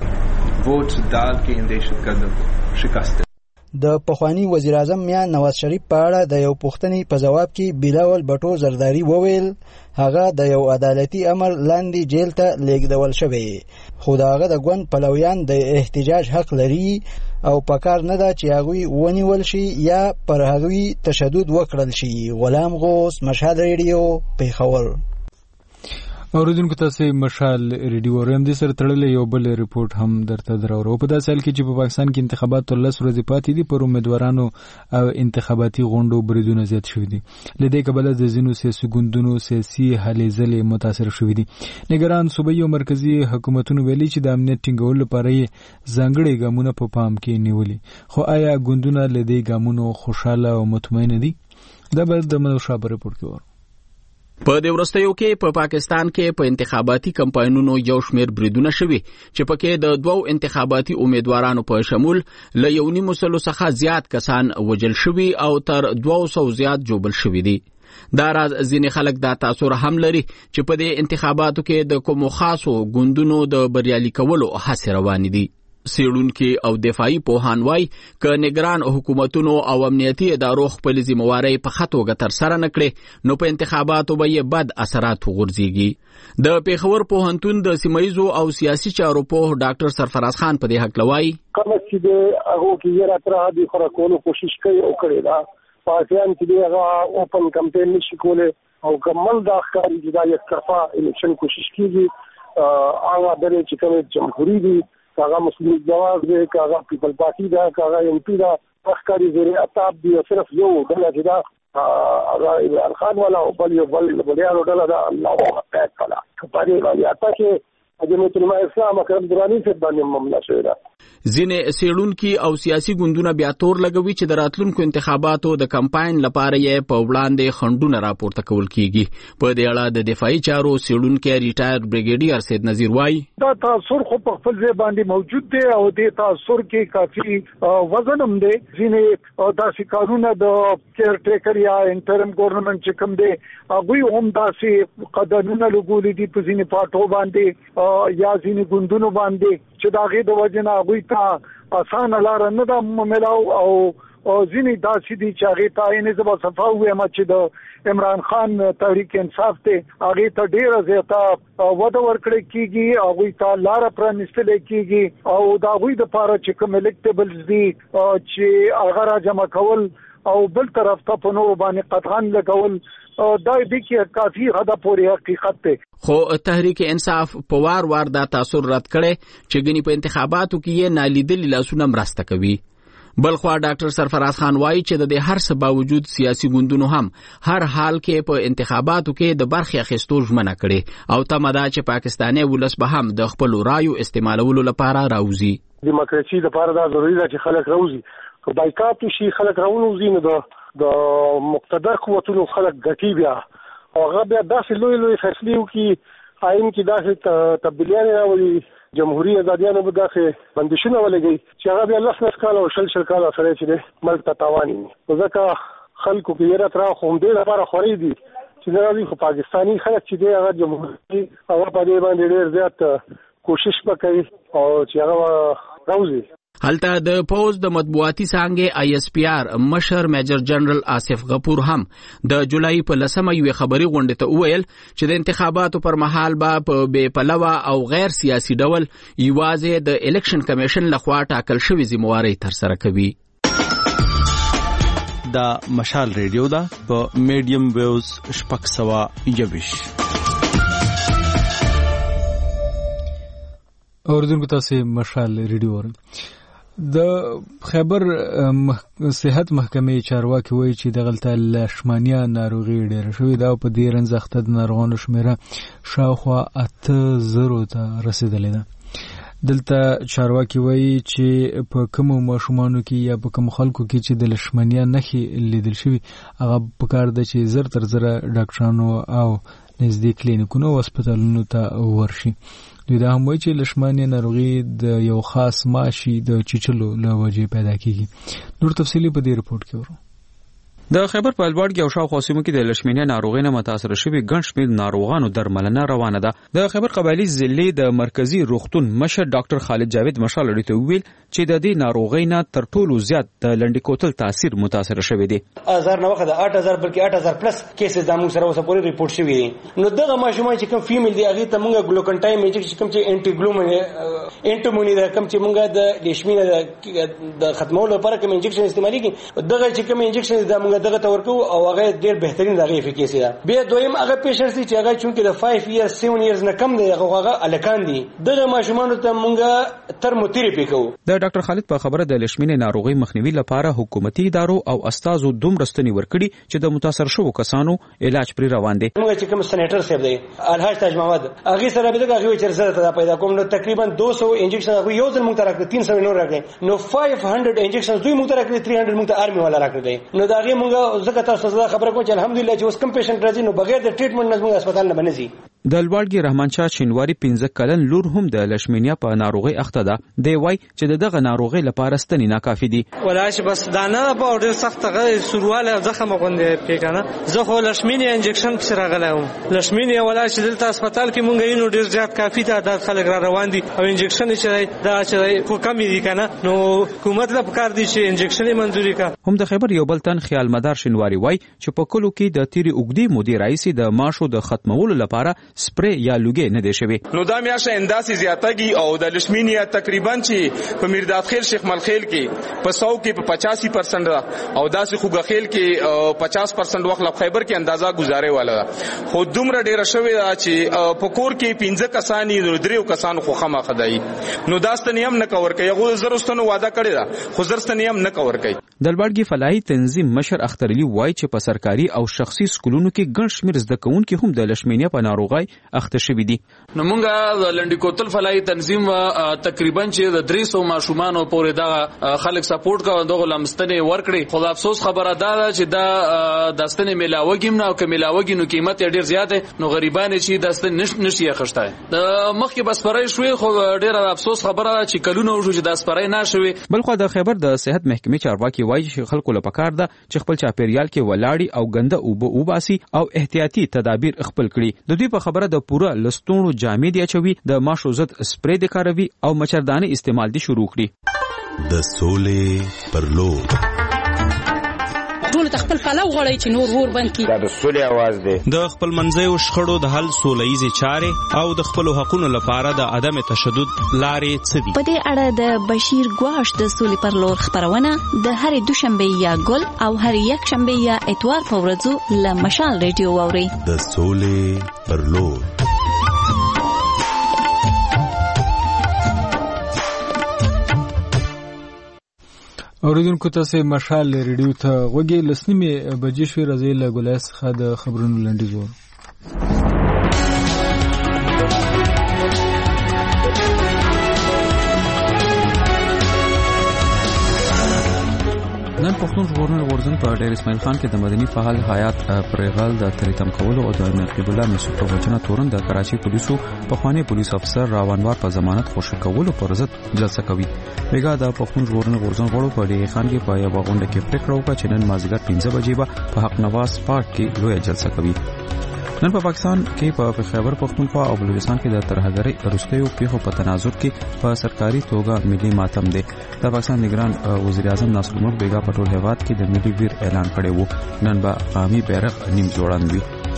Speaker 20: ووټ ډال کې دهشتګردو شکست.
Speaker 18: د پخوانی وزیر اعظم میاں نواز شریف په اړه د یو پوښتنې په جواب کې بلاول بټو زرداری وویل هغه د یو عدالتي امر لاندې جیل ته لیږدول شوی، خو د هغه د ګوند پلویان د احتجاج حق لري او پکار نه ده چې هغوی ونیول شي یا پر هغوی تشدد وکړل شي. غلام غوث، مشهد ریډیو، پیښور.
Speaker 1: اوریدونکو تاسو مشال ریډیو اورم دي سره تړلې یو بل ریپورت هم درته دراوړو. په داسې حال کې چې په پاکستان کې انتخابات 13 ورځې پاتې دي، پر امیدوارانو او انتخاباتي غونډو بریدونه زیات شوي دي. لدې کبله د ځینو سیاسي ګوندونو سیاسي هلې ځلې متاثر شوي دي. نگران صوبایي او مرکزی حکومتونو ویلي چې د امنیت ټینګولو لپاره یې ځانګړي ګامونه په پام کې نیولي، خو آیا ګوندونه لدې ګامونو خوشاله او مطمئن دي؟ دا به د منوشاب ریپورت کې ورو.
Speaker 21: په دې ورستیو کې په پاکستان کې په انتخاباتي کمپاینونو یو شمیر بریدونه شوي چې پکې د دوو انتخاباتي امیدوارانو په شمول له 1.5 سلو څخه زیات کسان وژل شوي او تر 200 زیات جوبل شوي دي. دا راز ځینې خلک دا تاثر هم لري چې په دې انتخاباتو کې د کومو خاصو ګوندونو د بریالي کولو هڅې روانې دي. سیړونکي او دفاعي پوهان وایي که نگران حکومتونو او امنیتي ادارو خپل ذمہواري په ښه توګه ترسره نه کړي نو په انتخاباتو به یې بد اثرات وغورځيږي. د پیښور پوهنتون د سیمایزو او سیاسي چارو پوه ډاکټر سرفراز خان په دې حق لوي
Speaker 6: کوم چې هغه کې یې راتره دي خو کولو کوشش کوي او کړی دا پاکستان کې هغه اوپن کمپاین نشي کوله او کمل د ښکاری چې دا یک طرفه الیکشن کوشش کیږي هغه درې چې کوم جمهوریت دي کاغه مسلم جواز دی کاغه پیپل پارٹی دا کاغه ایم پی دا اخکاری زیر اتاب دی صرف یو دله جدا هغه خان والا او بل یو بلیانو دله دا الله اکبر کلا په دې باندې اته کې جمعیت علماء اسلام اکرم درانی سے باندې معاملہ شوی دا.
Speaker 21: ځینې سیړونکي او سیاسي ګوندونه بیا تور لګوي چې د راتلونکو انتخاباتو د کمپاین لپاره یې په وړاندې خنډونه راپورته کول کیږي. په دې اړه د دفاعي چارو سیړونکي ریټایر بریګیډیر سید نذیر وایي
Speaker 22: دا تاثر خو په خپل ځای باندې موجود دی او د تاثر کې کافي وزن هم دی. ځینې داسې کارونه د کیر ټیکر یا انټرم ګورنمنت چې کوم دی هغوی هم داسې قدمونه لګولي دي په ځینې پارټو باندې یا ځینې ګوندونو باندې چې د هغې د وجې نه هغوی ته اسانه لاره نه ده ملاو او ځینې داسې دي چې هغې ته یعنې زه به صفا ووایم چې د عمران خان تحریک انصاف دی هغې ته ډېره زیاته وده ورکړی کېږي هغوی ته لاره پرانیستلی کېږي او د هغوی دپاره چې کوم الکټیبلز دي چې هغه راجمع کول او بل طرف ته په نورو باندې قطعاً لګول دا دې کې کافي حدا پورې حقیقت دی.
Speaker 21: خو تحریک انصاف په وار دا تاثر رد کړي چې ګنې په انتخاباتو کې یې نالیدلي لاسونه مرسته کوي. بلخوا ډاکټر سرفراز خان وایي چې د دې هر څه باوجود سیاسي ګوندونو هم هر حال کې په انتخاباتو کې د برخې اخیستو ژمنه کړې او تمه ده چې پاکستاني ولس به هم د خپل رایو استعمالولو لپاره راوځي.
Speaker 6: دیموکراسي لپاره دا ضروري ده چې خلک راوځي، که بایکاټ وشي خلک راوځي نو د مقتدر قوتونو خلک ګټي بیا او هغه بیا داسې لوی فیصلې وکړي، آئین کې داسې تبدیلیاں راولي، جمهوریت ازادیانو به داسې بندشونه ولګي چې هغه بیا 10 کال او 20 کال سره چې ملک ته تاوان وي. ځکه خلکو کې یې را خو دې لپاره خوري دي چې دا وی خو پاکستانی خلک چې دی هغه جمهوریت هغه په دې باندې ډېر زیات کوشش وکړي او چې هغه راوځي.
Speaker 21: هلته د پوز د مطبوعاتي څانګې ISPR مشر میجر جنرال آصف غفور هم د جولای په 10 یوې خبري غونډې ته وویل چې د انتخاباتو پر مهال به په بې پلوه او غیر سیاسي ډول یوازې د الیکشن کمیشن لخوا ټاکل شوی ذمہواری ترسره کوي.
Speaker 2: دا مشال ریډیو دا په میډیم ویوز 621
Speaker 1: اوردونکو تاسو مشال ریډیو ورن. د خیبر صحت محکمې چارواکي وایي چې د غلطه لشمانیا ناروغي ډېره شوې ده او په دې رنځ اخته د ناروغانو شمیره شاوخوا 8000 ته رسیدلې ده. دلته چارواکي وایي چې په کومو ماشومانو کې یا په کومو خلکو کې چې د لشمانیا نښې لیدل شوي هغه پکار ده چې زر تر زره ډاکټرانو او نزدې کلینیکونو او هسپتالونو ته ورشي. دوی دا هم وایي چې لشمانیا ناروغي د یو خاص ماشي د چیچلو له وجې پیدا کیږي. نور تفصیلی په دې رپورت کې ورو.
Speaker 7: د خیبر په الوړ کې او شاوخوا سیمو کې د لشمانیا ناروغۍ نه متاثر شوي ګڼ شمېر ناروغانو درملنه روانه ده. د خیبر قبایلي ضلع د مرکزی روغتون مشر ډاکټر خالد جاوید مشال لري ته ویل چې د دې ناروغۍ نه تر ټولو زیات د لنډی کوتل تاثیر متاثر شوی دی.
Speaker 23: 1000 نه وخت 8000 بلکې 8000 پلس کیسز د موږ سره اوسه پورې ریپورت شوی دي. نو دغه ماشومان چې کوم فیمیل دی هغه ته موږ ګلوکن ټایم چې کوم چې انټیګلومونی دا کوم چې موږ د لشمینه د ختمولو لپاره کوم انجکشن استعمالي کی دغه چې کوم انجکشن د موږ دغه تورکو او هغه ډیر بهترین دغه افیکیسي ده. به دویم هغه پیشنټ چې هغه چونکه د 5 ایئرز 7 ایئرز نه کم دی هغه الکان دي دغه ماشومان ته موږ ترموتراپي کوو.
Speaker 7: د ډاکټر خالد په خبره د لشمینه ناروغي مخنیوي لپاره حکومتي ادارو او استادو دومره ستنې ورکړي چې د متاثر شوو کسانو علاج پرې روان دي.
Speaker 23: موږ چې کوم سېنیټر صاحب دی الحاج تاج محمد هغه سره به دغه چې سره پیدا کوم نو تقریبا 200 انجکشن هغه یو ځل موږ راکړ 300 نور راکړ نو 500 انجکشن دوی موږ راکړ 300 موږ ته آرمي والا راکړ نو دا هغه موږ زکه تاسو خبره کوم چې الحمدلله چې اوس کوم پیشنټ راځي نو بغیر د ټریټمنټ نه موږ هسپتال نه بنځي.
Speaker 7: د لوړګي رحمان شاه شینواری 15 کلن لور هم د لشمینیا په ناروغي اخته ده. دی وای چې دغه ناروغي لپاره ستنې ناکافي دي.
Speaker 24: ولاش بس دانه په ډېر سخت سرواله زخم غوندې پیګانه زه خو لشمینیا انجکشن کې راغلام. لشمینیا ولاش دلته هسپتال کې مونږ یې نو ډېر زیات کافي تعداد خلک را روان دي او انجکشن چې دا چې خو کم دي کنه نو حکومت لا پکار دي چې انجکشن منزوري کا.
Speaker 7: هم د خیبر یو بل تن خیال مدار شینواری وای چې په کلو کې د تیری اوګدي مودي رئیس د ماشو د ختمولو لپاره سپری یا لوګي نه دی شوی.
Speaker 25: نو دا میاشه انداسي زیاتګي او د لشمینیا تقریبا چې په میرداد خیل شیخ ملخیل کې په 100 کې په 85% او داسې خوګه خیل کې 50% وخت خیبر کې اندازا گزارې والا خو دومره ډیره شوی دا چې په کور کې 15 کسانی دریو کسانو خو خمه خدای نو داستنی هم نه کور کوي غو زرستنو وعده کړی دا خو زرستنی هم نه کور کوي.
Speaker 7: د لوړګي فلاحي تنظیم مشر اختر علي وای چې په سرکاري او شخصي سکولونو کې ګڼ شمېر زده کوونکي هم د لشمینیا په ناروغي اخته شوي دي.
Speaker 26: نو مونږه د لنډی کوتل فلاحي تنظیم تقریبا چې د 300 ماشومان پورې دا خلک سپورټ کوي دغه لمستنې ورکړي. خو افسوس خبره ده چې دا داستنې ملاوګیم نه او که ملاوګي نو قیمت ډیر زیات نو غریبان چې داستنې نشي اخښتای. د مخکې بس پرې شوې خو ډیر افسوس خبره چې کلونه وشو چې داس پرې نه شوي.
Speaker 7: بلخو د خیبر د صحت محکمې چارواکي وایي چې خلکو له پکار ده چې خپل چاپیریال کې ولاړی او ګنده اوبه وباسي او احتیاطي تدابیر خپل کړي. د دوی په خبره د پوره لستونو جامې دی اچوي د ماشو ضد سپری د کاروي او مچردانه استعمال دي شروع کړي.
Speaker 27: د سولې پر لور
Speaker 28: ټول خپل پلو غړی چې نور ور بند کی.
Speaker 29: دا د سولې आवाज دی.
Speaker 2: د خپل منځیو شخړو د حل سولهیزي چارې او د خپل حقوقو لپاره د عدم تشدد لارې څه دي.
Speaker 30: په دې اړه د بشیر ګواش د سولې پر لور خبرونه د هرې دوشنبه یا ګل او هر یک شنبه یا اتوار په ورځو له مشال ریډیو واوري.
Speaker 27: د سولې پر لور.
Speaker 1: اوریدونکو تاسو مشال ریډیو ته غوږی لسنیمه بجې شوې راځي له ګولای څخه د خبرونو لنډیز وو.
Speaker 7: نن پښتون ژغورنې غورځنګ په ډېر اسماعیل خان کې د مدني فعال حیات پرېغل د تریتم کولو او د نقیب الله مسعود په وجنه تورن د کراچي پولیسو پخوانی پولیس افسر راونوار په ضمانت خوشی کولو پر ضد جلسه کوي. بیګا د پښتون ژغورنې غورځنګ غړو په ډېر خان کې په یو غونډه کې پریکړه وکړه چې نن مازیګر 15 بجې به په حق نواز پارک کې لوی جلسه کوي. نن په پاکستان کې په خیبر پختونخوا او بلوچستان کې د ترهګرۍ وروستیو پیښو په تناظر کې په سرکاري توګه ملي ماتم دی. د پاکستان نگران وزیر اعظم ناصر الملک بیګا په ټول هیواد کې د ملي ویر اعلان کړی وو. نن به قومي بیرغ نیم جوړند وي.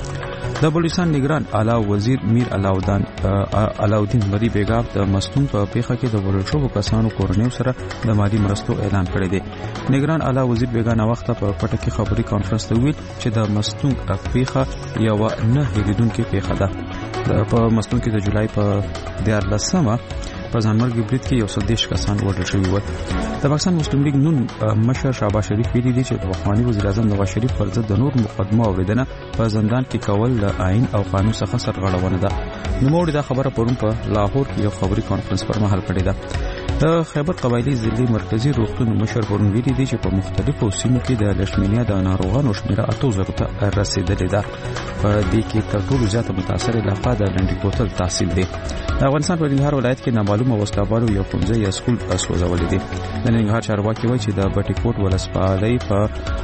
Speaker 7: د بلوچستان نگران اعلی وزیر میر علاؤالدین مری بیګا د مستون په پیښه کې د ورل شوو کسانو کورنیو سره د مالی مرستو اعلان کړی دی. نگران اعلی وزیر بیګا نو وخت په پټه کې خبري کانفرنس ته ویل چې د مستون پیښه یو نه هیریدونکو پیښه ده. په مستون کې د جولای په 14مه په ځانمرګي برید کې 130 کسان وژل شوي ول. د پاکستان مسلم لیگ نون مشر شهباز شریف ویلي دی چې د پخوانی وزیر اعظم نواز شریف پر ضد د نور مقدمه اوریدنه په زندان کې کول د آئین او قانون څخه سرغړونه ده. نوموړي دا خبره پرون په لاهور کې یو خبري کانفرنس پر مهال کړې ده. د خیبر قبایلی ضلع مرکزی روغتون مشر پرون ویلي دی چې په مختلفو سیمو کې د لشمینیا د ناروغانو شمیره 8000 ته رسیدلې ده. په دې کې تر ټولو زیاته متاثر علاقه د لنډی کوتل تحصیل دی. د افغانستان په ننګرهار ولایت کې نامعلومه وسلوالو یو ښوونځی یا سکول سوځولې دي. د ننګرهار چارواکي وایي چې د بټي کوټ ولسوالۍ په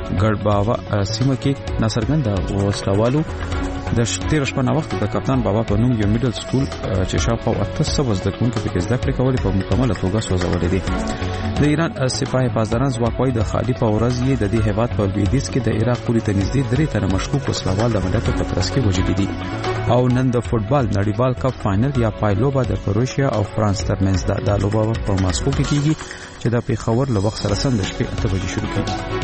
Speaker 7: ګړباوه سیمه کې ناڅرګنده وسلوالو د تیر شپه نه وخت د کپتان بابا په نوم یو میډل سکول چې شاوخوا 800 زده کوونکو په زده کړې کولې په مکمله توګه سوځولې دي. د ایران سپاه پاسداران ځواکوي د خالی په ورځ یې د دې هیواد په لویدیځ کې د عراق پورې ته نږدې 3 تنه مشکوک وسلوال د عملیاتو په ترڅ کې وژل دي. او نن د فوتبال نړیوال کپ فائنل یا پایلوبا د کروشیا او فرانس ترمنځ ده. د لوبه په ماسکو کې کیږي چې د پیښور له وخت سره سم د شپې 8 بجې شروع کیږي.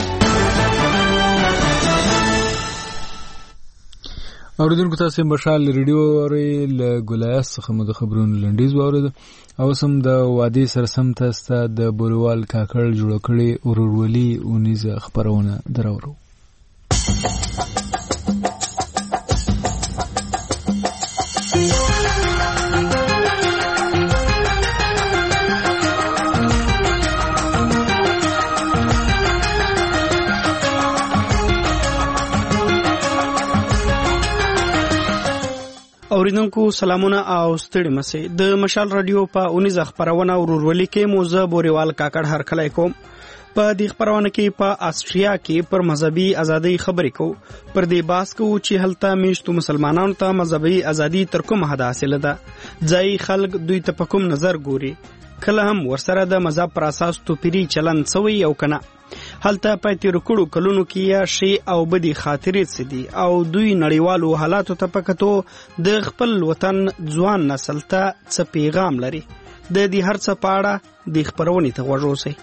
Speaker 1: اوریدونکو تاسو مشال ریډیو اوري له ګولایس څخه مو د خبرونو لنډیز واورید او سم د وادي سرسم تاسو د بولوال کاکړ جوړ کړي ورورولي اونیزه خبرونه دراورو.
Speaker 3: اوریدونکو سلامونه او ستړي مسئ. د مشال رادیو په 19 خبرونه ورورولي کې موزه بوريوال کاکړ هر کله کوم. په دې خبرونه کې په آسټریا کې پر مذهبي ازادي خبرې کو. پر دې باس کو چې هلته میشتو مسلمانانو ته مذهبي ازادي تر کومه حد حاصله ده. ځای خلک دوی ته په کوم نظر ګوري. کله هم ورسره د مذهب پر اساس توپیری چلن سوی او کنه. هلته په تیر کړو کلونو کې یا شی او بدی خاطرې سدي او دوی نړیوالو حالاتو ته پکتو د خپل وطن ځوان نسل ته څه پیغام لري. د دې هر څه پاړه د خبرونې ته ورغوسي.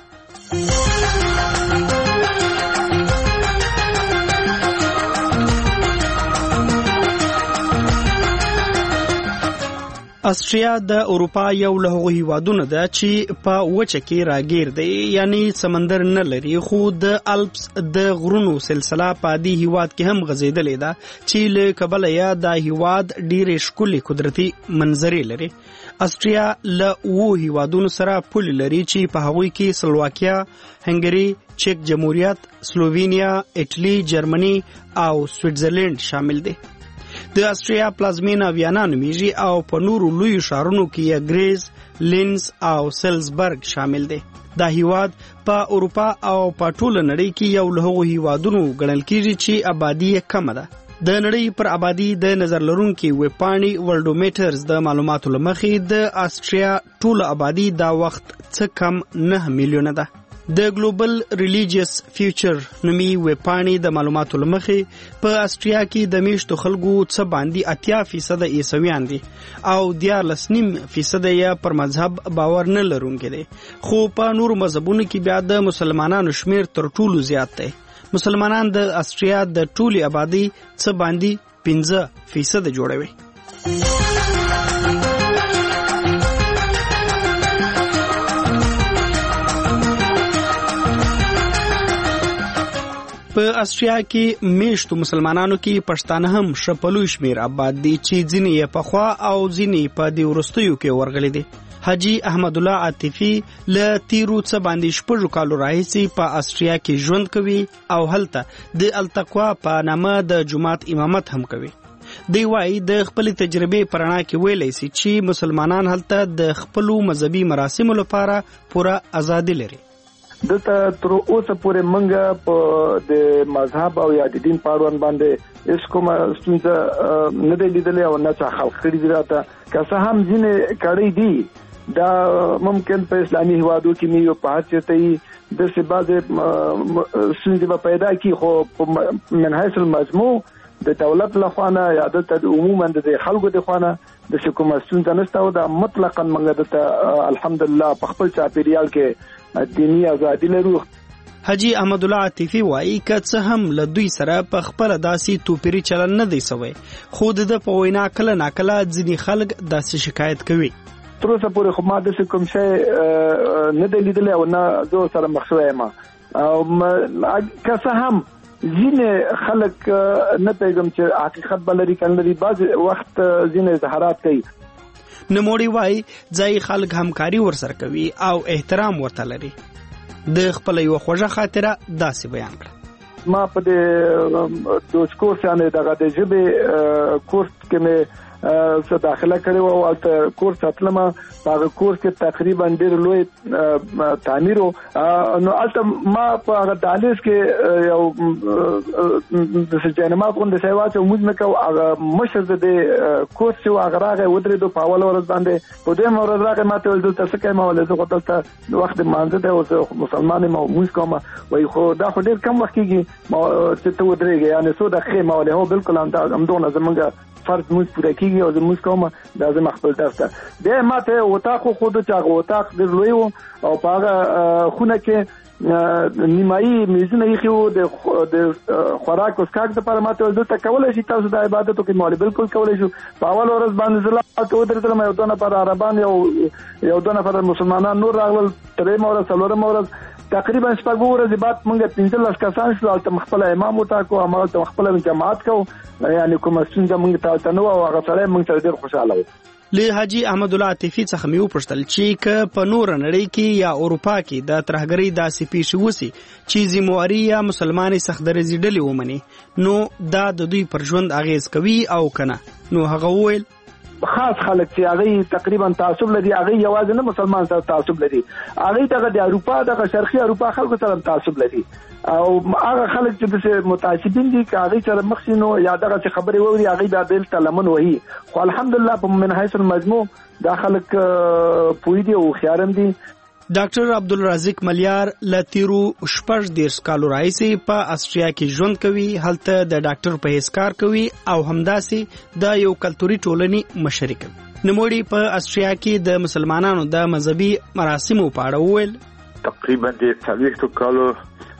Speaker 3: آسټریا د اروپا یو له هغو هیوادونو ده چې په وچه کې راګیر دی، یعنی سمندر نه لري، خو د الپس د غرونو سلسله په دې هیواد کې هم غځېدلې ده چې له کبله یا د هیواد ډېرې ښکلې قدرتي منظرې لري. آسټریا له 7 هیوادونو سره پول لري چې په هغوی کې سلواکیا، هنګري، چک جمهوریت، سلووینیا، اټلی، جرمني او سویټزرلند شامل دي. د آسټریا پلازمینه ویانا نومیږي او په نورو لوی ښارونو کې ګریز، لینز او سلزبرګ شامل دي. دا هیواد په اروپا او په ټوله نړۍ کې یو له هغو هیوادونو ګڼل کیږي چې آبادي یې کمه ده. د نړۍ پر آبادي د نظر لرونکي ویبپاڼې ورلډومیټرز د معلوماتو له مخې د آسټریا ټوله آبادي دا وخت څه کم 9 میلیونه ده. د ګلوبل ریلیجیس فیوچر نومي ویبپاڼې د معلوماتو له مخې په آسټریا کې د میشتو خلکو څه باندې 80% عیسویان دي او 14.5% یې پر مذهب باور نه لرونکي دي، خو په نورو مذهبونو کې بیا د مسلمانانو شمیر تر ټولو زیات دی. مسلمانان د آسټریا د ټولي آبادی څه باندې 15% جوړوي. په استرالیا کې میشتو مسلمانانو کې پښتانه هم شپلو شمیر آباد دي چې ځینې یې پخوا او ځینې په دې وروستیو کې ورغلي دي. حاجی احمد الله عاطفي له تیرو څه باندې 6 کالو راهیسې په استرالیا کې ژوند کوي او هلته د التقوا په نامه د جماعت امامت هم کوي. دی وايي د خپل تجربې پرانا کې ویلای شي چې مسلمانان هلته د خپل مذهبي مراسمو لپاره پوره ازادي لري.
Speaker 4: دته تر اوسه پورې منګه په د مذهب او یا د دین پاروان باندې اس کومه ستونزه نه دی لیدلې او نه څه خلق کړی دی راته که څه هم ځینې کړی دي دا ممکن په اسلامي هیوادو کې نه یو په حاصلتي د سبازه ستونزې پیدا کی خو من حیث المجموع د دولت لخوانه یا د عموما د خلکو د خوانه د حکومت ستونزه نشته او د مطلقاً منګه د الحمدلله په خپل چاپیریال کې دینی ازادي لرو.
Speaker 3: حاجی احمد الله عاطفي وايي که څه هم له دوی سره په خپل داسې توپیری چلن نه دی سوی خو د په وینا کله ناکله ځینې خلک داسې شکایت کوي.
Speaker 4: تر اوسه پورې خو ما د کوم شی نه دی لیدلی او نه زه سره مخ شوی یم او که څه هم ځینې خلک نه پیغام چې حقیقت بلري کړي بعض وخت ځینې اظهارات کوي.
Speaker 3: نموړي وايي ځای خلک همکاري ورسره کوي او احترام ورته لري. د خپل یو خوږه خاطره داسې بیان کړ.
Speaker 4: ما په د دوج کورس یعنی دغه د ژبې کورس کې مې څه داخله کړې و او تر کورس اتلمه هغه کورس کې تقریبا ډېر لوی تعمیر نو البته ما په هغه دالیز کې یو د جنمات غونډه سیوا چې موږ مکو هغه مشر د کورس یو هغه راغی ودرېدو په اول ورځ باندې په دې ورځ راغی ماته ول دلته څه کوي ما ول زه غوښتل وخت مانځه ته او مسلمان ما موږ کومه وای خو دا خو ډېر کم وخت کېږي ما چې ته ودرېږي یعنی څو دقیقې ما ول هو بالکل همدونه زمونږ فرض موږ پوره کیږي او موږ کومه د زما خپل درس ده ماته وتاخو خود چې وتاخ د لوی او په هغه خونه کې نیمایي میزونه یې خو د خوراک او سکاک لپاره ماته دلته کولای شي تاسو د عبادتو کې مال بالکل کولای شي په اول ورځ باندې زلا ته درته مې یو دونه پر عربان یو دونه پر مسلمانان نور راغل ترې مور څلورم ورځ تقریبا شپږ ورځې بعد موږ 15 کسان شو او مخبل امام وټاکو امام ته مخبل جماعت کو یعنی کوم څنګه موږ ته نو او هغه سره موږ ته ډېر خوشاله و.
Speaker 3: له حاجی احمد الله عاطفي څخه مې وپوښتل چې ک په نور نړۍ کې یا اروپا کې د ترهګرۍ داسې پیښ وسی چې زمواري یا مسلمانې سختدرزي ډلې ومني نو دا د دوی پر ژوند اغیز کوي او کنه. نو هغه وویل
Speaker 4: خاص خلک چې هغه تقریبا تعصب لري هغه یوازې نه مسلمان سره تعصب لري هغه دغه د اروپا دغه شرقي اروپا خلکو سره تعصب لري او هغه خلک چې د متعصبین دي هغه سره مخسینو یا دغه خبرې ووري هغه د دل تلمن وهي خو الحمدلله په من حیث المجموع دا خلک پوی دي او خيارم دي.
Speaker 3: ډاکټر عبدالرزاق ملیار لتیرو 14 کالو راځي په استرالیا کې ژوند کوي هلته د ډاکټر په حیث کار کوي او همداسې د یو کلتوري ټولنې مشري کوي. نموړي په استرالیا کې د مسلمانانو د مذهبي مراسمو په اړه وویل
Speaker 5: تقریبا د 40 کالو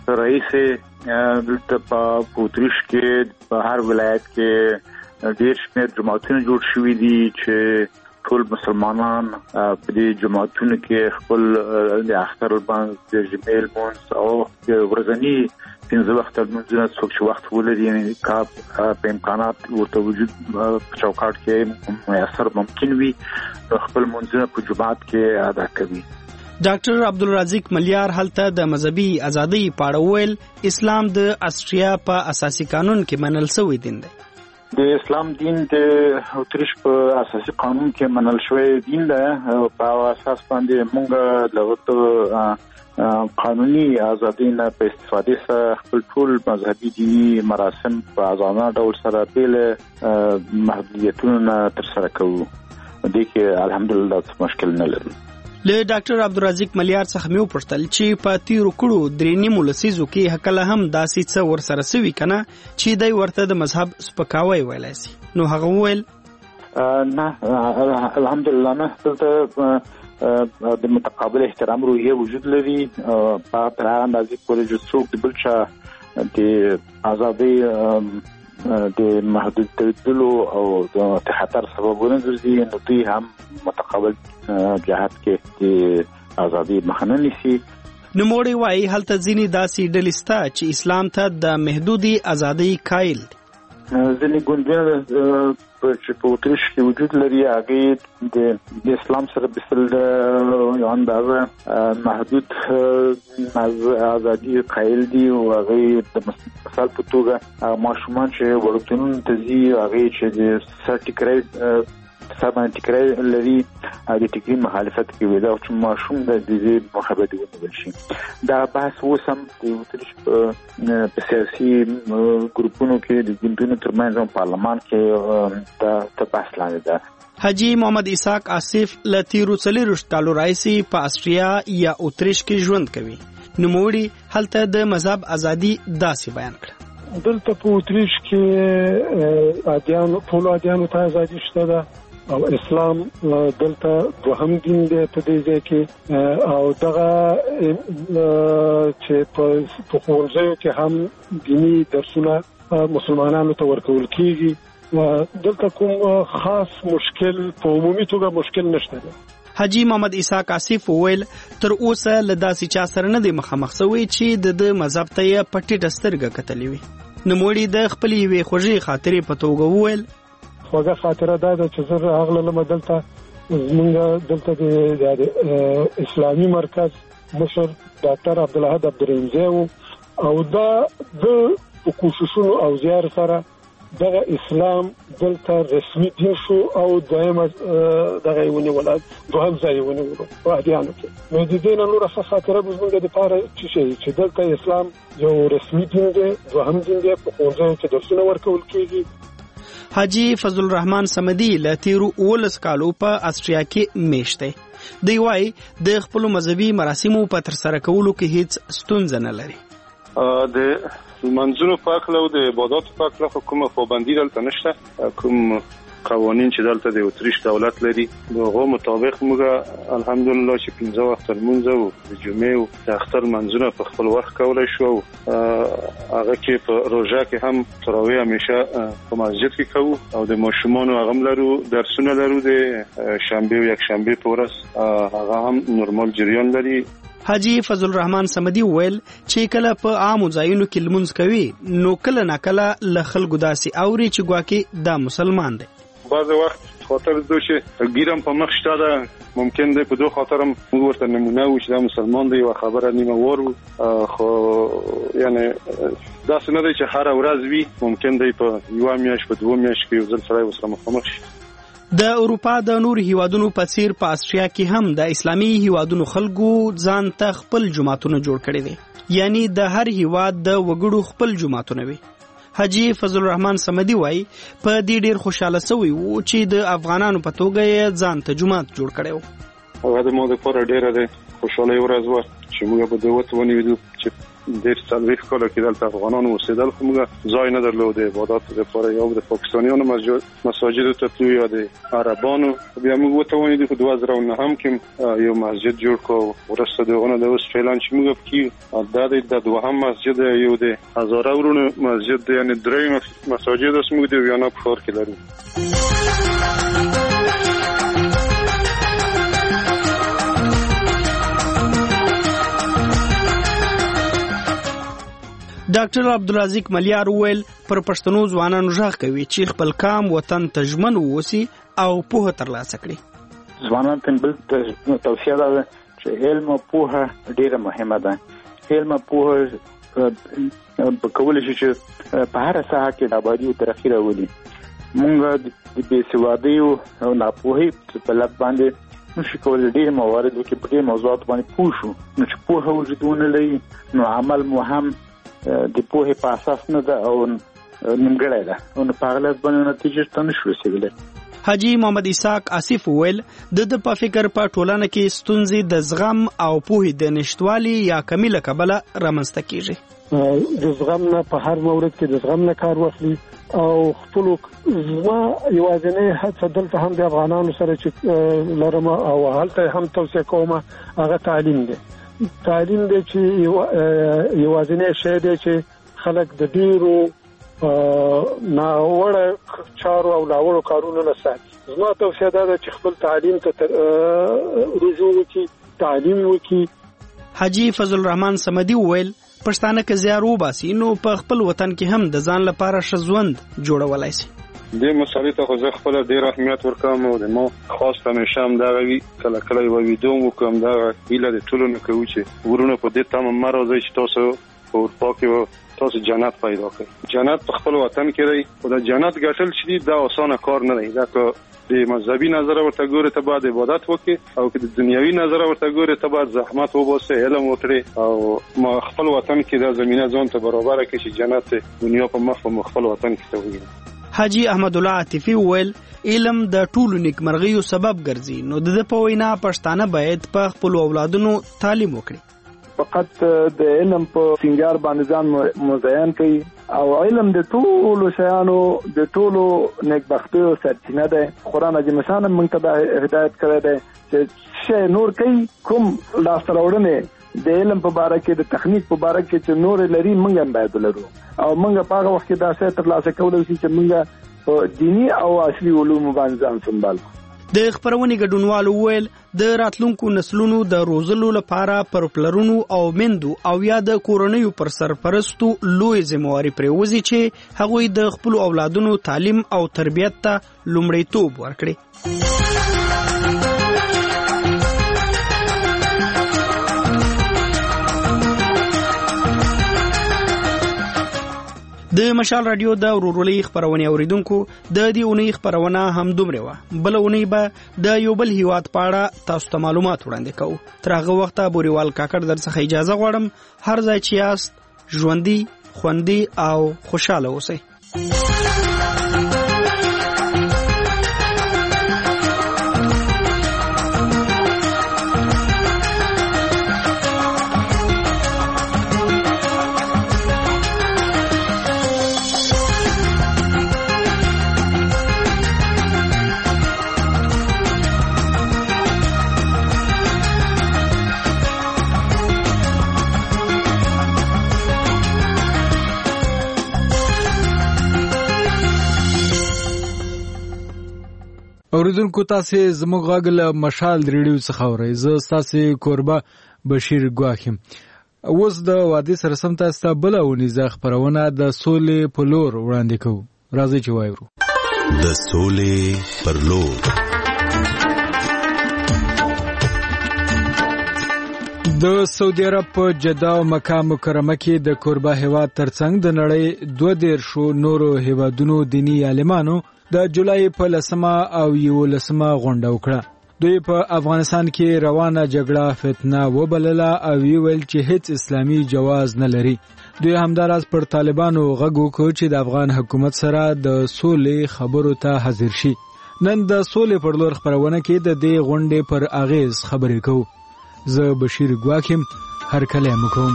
Speaker 5: راځي دلته په پوتریش کې په هر ولایت کې ډېر شمېر جماعتونه جوړ شوي دي چې ټول مسلمانان په دې جماعتونو کې خپل د اختر باندې د جمیل مونږ او ورځنی 15 وخت مونږ نه څوک وخت ولري یعنی کا په امکانات ورته وجود په چوکاټ کې میسر ممکن وي خپل مونږ په جماعت کې ادا کوي.
Speaker 3: ډاکټر عبدالرزاق ملیار هلته د مذهبي ازادۍ په اړه ویل اسلام د استرالیا په اساسي قانون کې منل شوی دین دی.
Speaker 5: د اسلام دین د اتریش په اساسي قانون کې منل شوی دین دی په اساس باندې موږ دغه قانوني ازادي نه په استفادې سره خپل ټول مذهبي دینی مراسم په ازانه ډول سره بیل محدودیتونه تر سره کوو د کې الحمدلله مشکل نه لري.
Speaker 3: له ډاکټر عبدالرزاق ملیار څخه مې وپوښتل چې په تیرو کړو درې نیمو لسیزو کې هکله هم داسې څه ورسره سوي کنه چې دی ورته د مذهب سپکاوی ویلی سي. نو هغه وویل
Speaker 5: نه الحمدلله نه دلته د متقابل احترام روحیه وجود لري په تر هغه اندازې پورې چې څوک د بل چا د ازادۍ د محدودیتونو او د خطر سببونه ګرځي نو دوی هم متقابل جهات کې د ازادي مخنه نیسي
Speaker 3: نوموړی وایي هلته ځینې داسې ډلې شته چې اسلام ته د محدودې ازادۍ قایل دي.
Speaker 5: ځینې ګوندونه چې په اتریش کې وجود لري هغه د اسلام سره بسل یو اندازه محدود ازادي قایل دي او هغه د مثال په توګه ماشومان چې ورته ته ځي هغه چې د سرټیکریټ لري د ټیکري مخالفت کوي دا چې ماشوم د دې مخابرت ونیول شي. دا بحث وسم د اتریش په سیاسي ګروپونو کې د ګوندونو ترمنځ پارلمان کې دا بحث لاندې ده.
Speaker 3: حاجی محمد اسحاق آصف له تیرو 40 کالو راځي په استریا یا اتریش کې ژوند کوي. نوموړي هلته د مذهب ازادي داسې بیان کړه.
Speaker 6: دلته په اتریش کې ټول ادیانو ته ازادي شته ده او اسلام دلته دوهم دین دی په دې ځای کې او دغه چې په ښوونځیو کې هم دینی درسونه مسلمانانو ته ورکول کیږي و دلته کوم خاص مشکل په عمومي توګه مشکل نشته.
Speaker 3: حاجی محمد اسحاق آصف وویل تر اوسه له داسې چا سره نه دی مخامخ شوی چې د مذهب ته یې پټې ډسترګه کتلې وي. نوموړي د خپلې یوې خوږې خاطرې په توګه وویل
Speaker 6: خوږه خاطره دا ده چې زه راغلم دلته زمونږ دلته د اسلامي مرکز مشر ډاکټر عبدالحد عبدالرحیمزی او دا د کوششونو او زیار سره دغه اسلام دلته رسمي دین شو او دویم دغه ونیول دوهم ځای ونیول په ادیانو کې. نو د دې نور څه خاطره زموږ د پاره چې دلته اسلام یو رسمي دین دی دوهم دین دی په ښوونځیو کې درسونه ورکول کېږي.
Speaker 3: حاجی فضل الرحمن صمدی له تیرو 19 کالو په استریا کې میشته. دی وايي د خپل مذهبي مراسمو په تر سره کولو کې هیڅ ستونزه نه لري.
Speaker 8: د منځونو پاکلو د عبادت پاکلو کومه پابندي دلته نشته. کوم قوانین چې دلته د اتریش دولت لري دغه مطابق موږ الحمدلله چې 15 وخت لمونځ او د جمعې او د اختر منځونه په خپل وخت کولای شو. هغه کې په روژه کې هم تراویح همیشه په مسجد کې کوو او د ماشومانو هغه لرو درسونه لرو د شنبه او یک شنبه په ورځ هغه هم نورمال جریان لري.
Speaker 3: حاجی فضل الرحمن صمدی ویل چې کله په عامو ځایونو کې لمونځ کوي نو کله ناکله له خلکو داسې اوري چې ګواکې دا مسلمان دی.
Speaker 8: بعض وخت خاطر دوی چې ګیرم په مخ شته ممکن دی په دوه خاطرم موږ ورته نمونه و چې دا مسلمان دی او خبره نیمه ور خو یعنی دا څنګه دی چې هر ورځ وی ممکن دی په یو میاشت په دوه میاشت کې یو ځل سره وسره مخامخ شي.
Speaker 3: د اروپا د نور هیوادونو په څیر په استریا کې هم د اسلامي هیوادونو خلکو ځان ته خپل جماعتونه جوړ کړي دي. یعنی د هر هیواد د وګړو خپل جماعتونه وي. حاجی فضل الرحمن صمدی وایي په دې ډیر خوشاله شوی وو چې د افغانانو په توګه یې ځان ته جماعت جوړ کړي وو.
Speaker 8: هغه د مو د پوره ډیره ده خوشاله ورځ و چې موږ په دوه ونی ویدو چې ډیر څلويخ کاله کې دلته افغانانو اوسېدل خو موږ ځای نه درلود د عبادت لپاره یو د پاکستانیانو مساجد ته تلو یا د عربانو بیا موږ وته ونی د 2009 هم کې یو مسجد جوړ کو ورسته دغه د اوس فعلا چې موږ کې د دوهم مسجد یو د هزاره ورونو مسجد یعنی درې مساجد اوس موږ د ویانا په خور کې لرو.
Speaker 3: ډاکټر عبدالرزاق ملیار ویل پر پښتنو ځوانانو ژغ کوي چې خپل کام وطن ته ژمن ووسی او پوهه ترلاسه کړي.
Speaker 5: ځوانان ته بل توصیه ده چې علم او پوهه ډیره مهمه ده. علم او پوهه کولای شي چې په هر ساحه کې د آبادی او ترقی راولي. موږ د بې سوادۍ او ناپوهۍ په لټ باندې نشو کولای ډیر موارد کې په دې موضوعات باندې پوه شو. نو چې پوهه وجودونه لري نو عمل مو هم د پوهې په اساس نه ده او نیمګړی ده او په هغه لحاظ باندې نتیجه ته نشو رسېدلی.
Speaker 3: حاجی محمد اسحاق آصف ویل د په فکر په ټولنه کې ستونزې د زغم او پوهې د نشټوالي یا کمی له کبله رامنځته کیږي.
Speaker 6: د زغم نه په هر مورد کې د زغم نه کار واخلي او خپل زما یوازینی هڅه دلته هم د افغانانو سره چې لرم او هلته هم توصیه کوم هغه تعلیم دی. تعلیم دی چې یوازینی شی دی چې خلک د ډیرو ناوړه چارو او ناوړو کارونو نه ساتي. زما توصیه ده چې خپل تعلیم ته رجوع وکړي، تعلیم وکړي.
Speaker 3: حاجی فضل الرحمن صمدي وویل پښتانه که زیار وباسي نو په خپل وطن کې هم د ځان لپاره ښه ژوند جوړولای شي.
Speaker 8: دې مسالې ته خو زه خپل ډېر اهمیت ورکوم او د ما خاص همیشه هم دغه وي کله کله یو ویډیو وکړم دغه هیله د ټولو نه کوو چې ورونه په دې تمه مه راځئ چې تاسو په اروپا کې تاسو جنت پیدا کړئ. جنت په خپل وطن کې دی خو د جنت ګټل چې دی دا اسانه کار نه دی. دا که د مذهبي نظر ورته ګورې ته باید عبادت وکړي او که د دنیوي نظر ورته ګورې ته باید زحمت وباسې علم وکړې او ما خپل وطن کې دا زمینه ځان ته برابره کړي چې جنت دنیا په مخ په خپل وطن کې ته وګوري.
Speaker 3: حاجی احمد الله عاطفي وویل علم د ټولو نیکمرغیو سبب ګرځي نو د په وینا پښتانه باید په خپل اولادونو تعلیم وکړي.
Speaker 4: فقط د علم په سنگار باندې ځان مزین کړي او علم د ټولو شیانو د ټولو نیکبختیو سرچینه ده. قرآن عظیم شان موږ ته هدایت کړی دی چې شی نور کوي کوم لاسته راوړنې د علم په باره کې د تخنیک په باره کې چې نور لري موږ هم باید ولرو او موږ په هغه وخت کې دا څه ترلاسه کولای شي چې موږ په دینی او اصلي علومو باندې ځان سنبال.
Speaker 3: د خبرونې ګډونوالو وویل د راتلونکو نسلونو د روزلو لپاره پر پلرونو او میندو او یا د کورنیو پر سرپرستو لوی ذمہواري پرېوځي چې هغوی د خپل اولادونو تعلیم او تربیت ته لومړیتوب ورکړي. د مشال رادیو د ورورولۍ خبرونه اوریدونکو د دې اونۍ خبرونه هم دومره و. بل اونۍ به د یو بل هیواد پاړه تاسو ته معلومات وړاندې کوو. تر هغه وخته بوريوال کاکړ درڅخه اجازه غواړم. هر ځای چې یاست ژوندۍ خوندي او خوشاله اوسئ.
Speaker 1: اوریدونکو تاسو زموږ غږ له مشال ریډیو څخه اورئ. زه ستاسو کوربه بشیر ګواخیم. اوس د وادي سره سم تاسو ته بل اونیزه خبرونه د سولې په لور وړاندې کوو. راځئ چې وایو
Speaker 27: د سولې پر لور.
Speaker 1: د سعودي عرب په جده او مکه مکرمه کې د کوربه هیواد ترڅنګ د نړۍ 22 نورو هیوادونو دینی عالمانو د جولای په 10 او 11 غونډه وکړه. دوی په افغانستان کې روانه جګړه فتنه وبلله او ویل چې هیڅ اسلامي جواز نه لري. دوی همداراز پر طالبانو غږ وکړ چې د افغان حکومت سره د سولې خبرو ته حاضر شي. نن د سولې پر لور خبرونه کې د دې غونډې پر اغیز خبرې کوو. زه بشیر ګواکیم هر کله مکوم.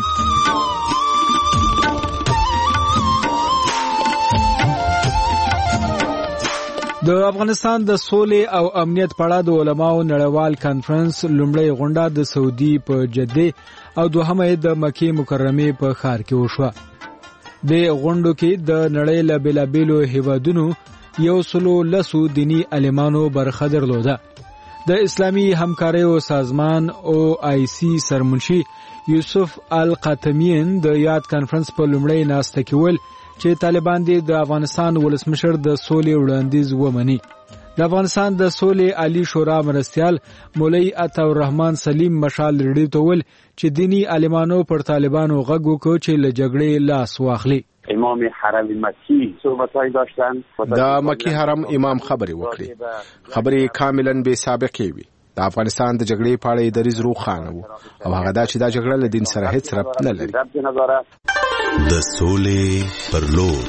Speaker 1: د افغانستان د سولې او امنیت په اړه د علماو نړیوال کانفرنس لومړی غونډه د سعودي په جده او دوهمه د مکه مکرمه په ښار کې وشوه. د غونډو کې د نړۍ له بیلابیلو هیوادونو 110 دینی عالمانو برخه درلوده. د اسلامي همکاریو سازمان OIC سرمنشي یوسف القاتمیین د یاد کانفرنس په لومړی ناسته کې ویل چې طالبان د افغانستان ولسمشر د سولې وړاندیز ومني. د افغانستان د سولې عالی شورا مرستیال مولوی عطا الرحمن سلیم مشال ریډیو ته ویل چې دینی عالمانو پر طالبانو غږ وکړ چې له جګړې لاس واخلي.
Speaker 9: امام حرم مکی صحبت‌های داشتن.
Speaker 10: د مکی حرم امام خبرې وکړي. خبرې کاملاً بې سابقې وي. د افغانستان د جګړې په اړه دریځ روښانه وو او هغه دا چې دا جګړه له دین سره هیڅ ربط نه لري.
Speaker 27: د سولې پر لور.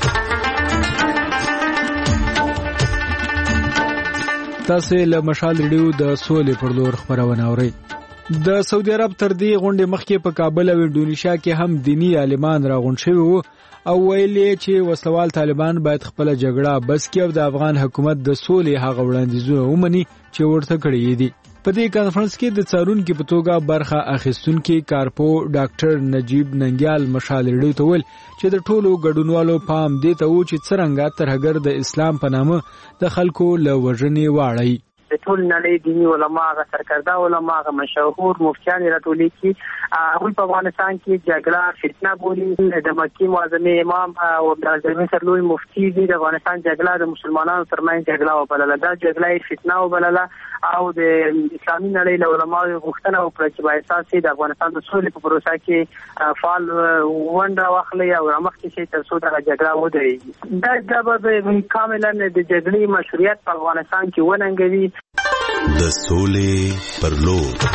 Speaker 1: تاسو له مشال ریډیو د سولې پر لور خبرونه اورئ. د سعودي عرب تر دې غونډې مخکې په کابل او انډونیشیا کې هم دینی عالمان راغونډ شوي وو او ویل چې وسلوال طالبان باید خپل جګړه بس کړي او د افغان حکومت د سولې هغه وړاندیزونه ومني چې ورته کړی دي. په دې کانفرنس کې د څارونکو په توګه برخه اخیستونکو کارپو ډاکټر نجیب ننګیال مشال ریډیو ته ویل چې د ټولو ګډونوالو پام دې ته و چې څرنګه ترهګر د اسلام په نامه د خلکو له وژنې واړی.
Speaker 12: د
Speaker 11: ټول نړۍ دینی علما غا سرکرده علما غا مشهور مفتیان راټولې کی هغه په افغانستان کې جګړه فتنه بولی د مکی معظمه امام او د زمین سرلوی مفتی دی د افغانستان جګړه د مسلمانانو ترمنځ جګړه وبلله دا جګړه فتنه وبلله او د اسلامي نړۍ له علماو غوښتنه وکړه چې باید تاسو د افغانستان د سولې په پروسه کې فعال ونډه واخلئ او مخکې شي تر څو دا جګړه ودرېږي دا به کاملا د جګړې مشروعیت په افغانستان کې وننګوي.
Speaker 27: د سولې پر لور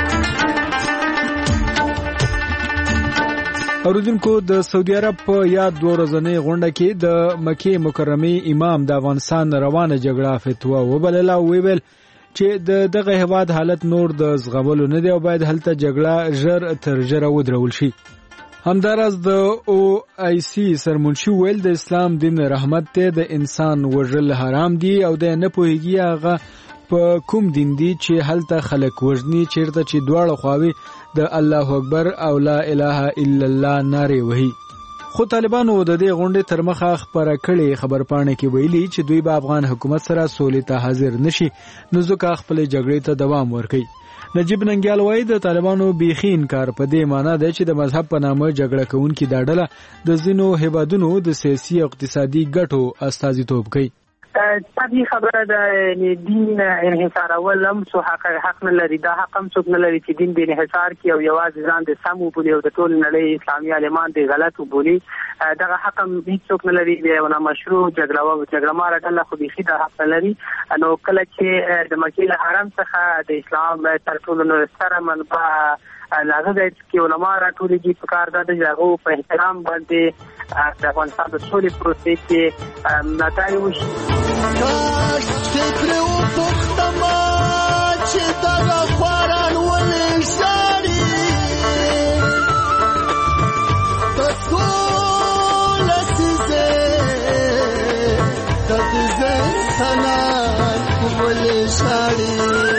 Speaker 1: اوریدونکو د سعودي عرب په یاد 2 ورځې غونډه کې د مکه مکرمه امام د افغانستان روانه جګړه فتوا وبلله او ویل چې دغه هواد حالت نور د زغولو نه دی او باید هلته جګړه ژر تر ژره ودرول شي. همدارس د او آی سی سرمنشي ویل د اسلام دین رحمت ته د انسان وژل حرام دی او د نه پوهیږي هغه په کوم دین دی چې هلته خلک وژني چیرته چې دواړه خواوي د الله اکبر او لا اله الا الله ناره وهي. خو طالبانو د دې غونډې تر مخه خبره کړې خبرپاڼه کې ویلي چې دوی به افغان حکومت سره سولې ته حاضر نشي نو ځکه خپل جګړې ته دوام ورکړي. نجیب ننګیال وایي د طالبانو بیخي انکار په دې معنی دی چې د مذهب په نامه جګړه کوونکي دا ډله د ځینو هیوادونو د سیاسي او اقتصادي ګټو استازیتوب کوي.
Speaker 11: طبیعي خبره ده دین انحصار اول هم سو حق نه لري دا حق هم څوک نه لري چې دین به انحصار کی او یوازې ځان د سم وبولي او د ټول نړۍ اسلامي عالمان د غلط وبولي دغه حق هم هیڅوک نه لري د مشروع جګړه مار ډله خو بيخي دا حق لري. نو کله چې د مکې له حرم څخه د اسلام تر ټولو سره منبع لاغه د کې علما راټولېږي په کار د جګړو په احترام باندې د افغانستان د سولې پروسې کې نتایج وشي.
Speaker 12: کاش فکر او پختما چې دا خواران ولې شاري ټول سيزه د دې سنا ولې شاري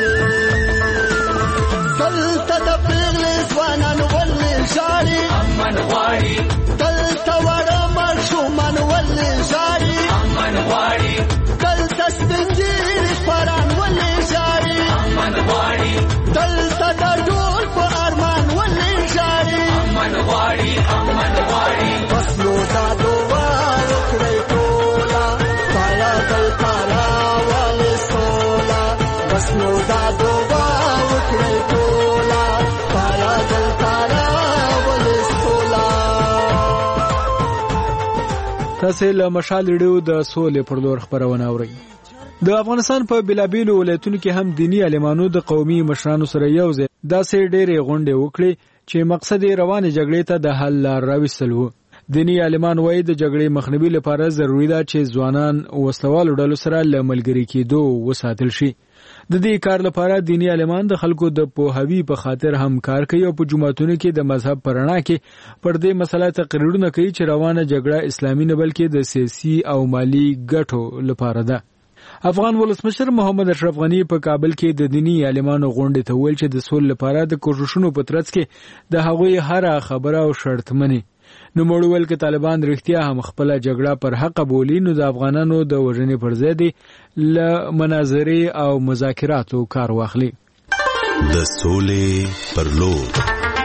Speaker 12: دلته د پیغلې ځوانان ولې شاري امن غواړي دلته وړه ماشومان ولې شاري امن غواړي دلته سپینګیري خوران ولې شاري امن غواړي دلته د ډول په ارمان ولې شاري امن غواړي بس نو دا دعا وکړئ ټوله پایا دلته راولې سوله بس نو دا دعا وکړئ ټوله پایا دلته راولې سوله.
Speaker 1: تاسو له مشال ریډیو د سولې پر لور خبرونه اورئ. د افغانستان په بلابیلو ولایتونو کې هم دینی عالمانو د قومي مشرانو سره یو ځای داسې ډېرې غونډې وکړې چې مقصد یې روانې جګړې ته د حل لار راوستل و. دینی عالمان وایي د جګړې مخنیوي لپاره ضروري ده چې ځوانان وسلوالو ډلو سره له ملګري کېدو وساتل شي. د دې کار لپاره دینی عالمان د خلکو د پوهاوي په خاطر هم کار کوي او په جماعتونو کې د مذهب پر رڼا کې پر دې مسله تقریرونه کوي چې روانه جګړه اسلامي نه بلکې د سیاسي او مالی ګټو لپاره ده. افغان ولسمشر محمد اشرف غنی په کابل کې د دینی عالمانو غونډې ته ویل چې د سولې لپاره د کوششونو په ترڅ کې د هغوی هر خبره او شرط مني. نو موږ ویل چې طالبان رښتیا هم خپل جګړه پر حق بولی نو د افغانانو د وژنې پر ځای دی ل مناظرې او مذاکراتو کار واخلي.
Speaker 27: د سولې پر لور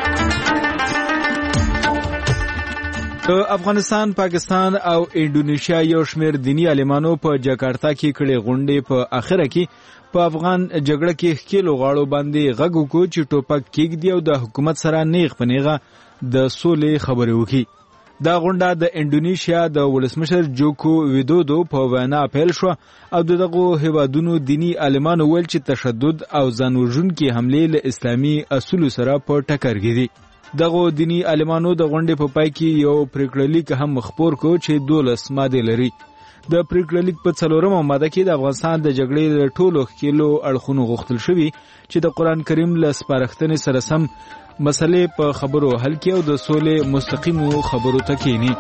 Speaker 1: افغانستان، پاکستان او انډونیشیا یو شمېر دینی عالمانو په جاکارتا کې کړي غونډې په اخره کې په افغان جګړه کې ښکیلو غاړو باندې غږ وکړو چې ټوپک کېږدي او د حکومت سره نیغ په نیغه د سولې خبرې وکړي. دا غونډه د انډونیشیا د ولسمشر جوکو ویدودو په وینا پیل شو او دغه هیوادونو دینی عالمانو ویل چې تشدد او ځانوژونکي حملې له اسلامي اصولو سره په ټکر کې دي. دغه دینی عالمانو د غونډې په پای کې یو پریکړلیک هم خبر کو چې 12 ماده لري. د پریکړلیک په 4مه ماده کې د افغانستان د جګړې د ټولو ښکیلو اړخونو غوښتل شوی چې د قران کریم له سپارښتنې سره سم مسلې په خبرو حل کړي او د سولې مستقیمو خبرو ته کېني.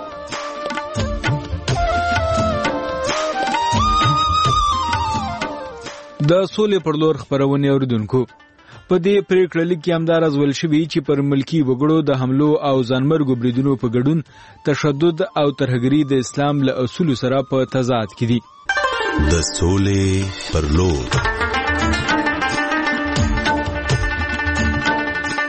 Speaker 1: د سولې پر لور خبرونه اوریدونکو په دې پریکړلیک کې همدارز ویل شوی چې پر ملکی وګړو د حملو او ځانمرګو بریدونو په ګډون تشدد او ترهګري د اسلام له اصولو سره په تضاد کې دي.
Speaker 27: د سولې پر لور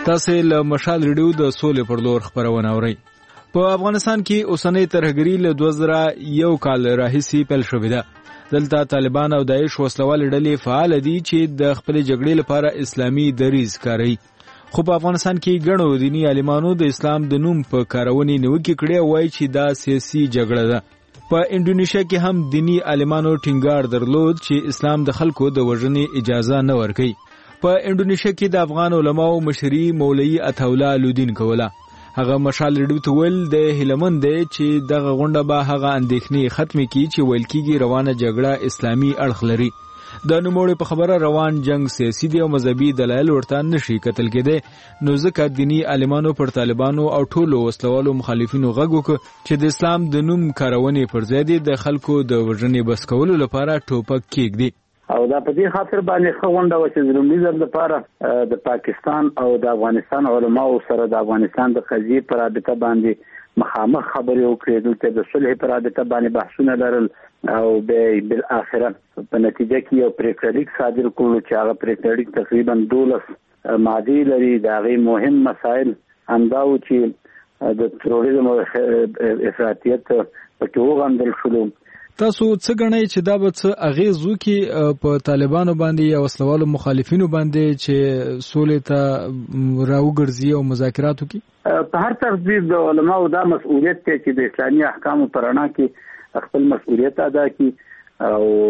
Speaker 1: تاسو له مشال ریډیو د سولې پر لور خبرونه اورئ. په افغانستان کې اوسنۍ ترهګري له 2001 کال راهیسې پیل شوې ده. دلته طالبان او داعش وسلوال ډلې فعال دي چې د خپل جګړې لپاره اسلامي دریز کاروي. خو په افغانستان کې ګڼو دیني عالمانو د اسلام د نوم په کارونې نیوکې کړې وایي چې دا سیاسي جګړه ده. په انډونیشیا کې هم دیني عالمانو ټینګار درلود چې اسلام د خلکو د وژنې اجازه نه ورکوي. په انډونیشیا کې د افغان علماو مشري مولوي عطاالله الدین کوله. هغه مشال ریډیو ته ویل د هیلمن دی چې دغه غونډه به هغه اندېښنې ختمې کړي چې ویل کېږي روانه جګړه اسلامي اړخ لري. د نوموړي په خبره روان جنگ سیاسي دی او مذهبي دلایل ورته نشي کتل کېدی، نو ځکه دیني عالمانو پر طالبانو او ټولو وسلوالو مخالفینو غږ وکړ چې د اسلام د نوم کارونې پر ځای د خلکو د وژنې بس کولو لپاره ټوپک کېږدي.
Speaker 9: او دا په دې خاطر باندې خوونده و چې زموږ ځل لپاره د پاکستان او د افغانستان علماو سره د افغانستان د قضیې پر رابطه باندې مخامخ خبرې وکړې، دلته د صلح پر رابطه باندې بحثونه لرل او بالاخره په نتیجه کې یو پریکړه لیک صادر کړو چې هغه پریکړه لیک تقریبا 12 ماده لري. د هغې مهم مسایل همدا و چې د تروریزم او افراطیت پکې وغندل شول.
Speaker 1: تاسو څه ګڼئ چې دا به څه اغیز وکړي په طالبانو باندې یا وسلوالو مخالفینو باندې چې سولې ته راوګرځي او مذاکرات وکړي؟
Speaker 9: په هر تقدیر د علماو دا مسؤلیت دی چې د اسلامي احکامو په رڼا کې خپل مسؤلیت ادا کړي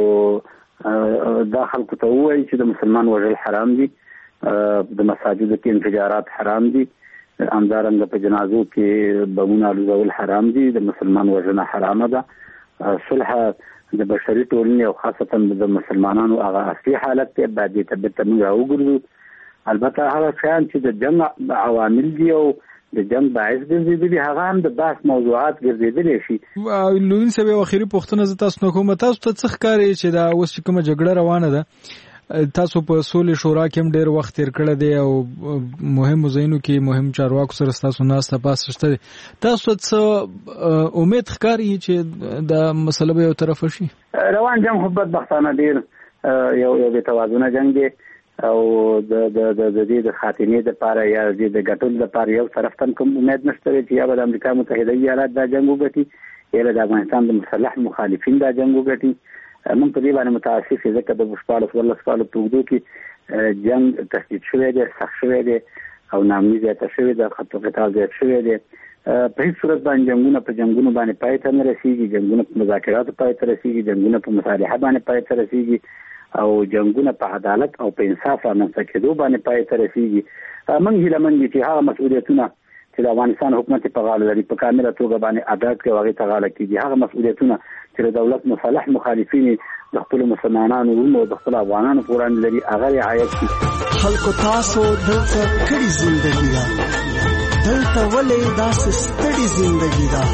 Speaker 9: او دا خلکو ته ووایي چې د مسلمان وژل حرام دي، د مساجدو کې انفجارات حرام دي، همدارنګه په جنازو کې بمونه الوزول حرام دي، د مسلمان وژنه حرامه ده. صلح د بشري ټولنې او خاصتا د مسلمانانو هغه اصلي حالت ته باید تبته موږ راوګرځو. البته هغه شیان چې د جنگ عوامل دي او د جنگ باعث ګرځېدلي هغه هم د بحث موضوعات ګرځېدلی شي.
Speaker 1: لوین صاحب یو اخري پوښتنه زه تاسو نه کوم، تاسو ته څه ښکاري چې دا اوس چې کومه جګړه روانه ده، تاسو په سولې شورا کې هم ډېر وخت تیر کړی دی او مهمو ځایونو کې مهم چارواکو سره ستاسو ناسته پاسته شته، تاسو څه امید ښکاري چې دا مسله به یو طرفه شي؟
Speaker 9: روان جنګ خو بدبختانه ډېر یو بېتوازنه جنګ دی او د دې د خاتمې دپاره یا د ګټلو دپاره یو طرف ته کوم امید نشته چې یا به د امریکا متحده ایالات دا جنګ وګټي یا د افغانستان د مسلح مخالفین دا جنګ وګټي. موږ په دې باندې متاسف یو ځکه د 14 کالو په اوږدو کې جنګ تشدید شوی دی، سخت شوی دی او ناامني زیاته شوې ده، خط قتال زیات شوی دی. په هیڅ صورت باندې جنګونه په جنګونو باندې پای ته نه رسیږي، جنګونه په مذاکراتو پای ته رسیږي، جنګونه په مصالحه باندې پای ته رسیږي او جنګونه په عدالت او په انصاف رامنځته کېدو باندې پای ته رسیږي. موږ هیله مند یو چې هغه مسؤلیتونه چې د افغانستان حکومت په غاړه لري په کامله توګه باندې ادا کړي او هغې ته غاړه کېږي. هغه مسؤلیتونه چې د دولت مصالح مخالفین د خپلو مسلمانانو وروڼو او د خپلو افغانانو په وړاندې لري هغه رعایت کړي.
Speaker 12: خلکو تاسو دلته کړې زندګي ده، دلته ولې داسې ستړې زندګي ده؟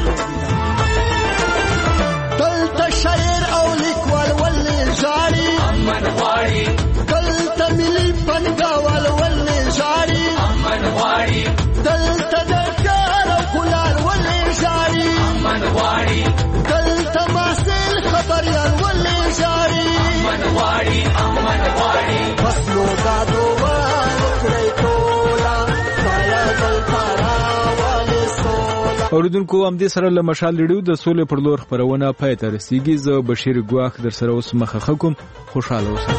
Speaker 12: دلته شاعر او لیکوال ولې ژاړي امن غواړي، دلته ملي پنګاوال ولې ژاړي امن غواړي، دلته د ښار او کلار ولې ژاړي امن غواړي، دلته محصل خبریال ولې ژاړي امن غواړي امن غواړي. بس نو دا دعا وکړئ ټوله بایا دلته راولې سوله.
Speaker 1: اوریدونکو همدې سره له مشال ریډیو د سولې پر لور خپرونه پای ته رسیږي. زه بشیر ګواښ در سره اوس مخه کوم. خوشاله اوسئ.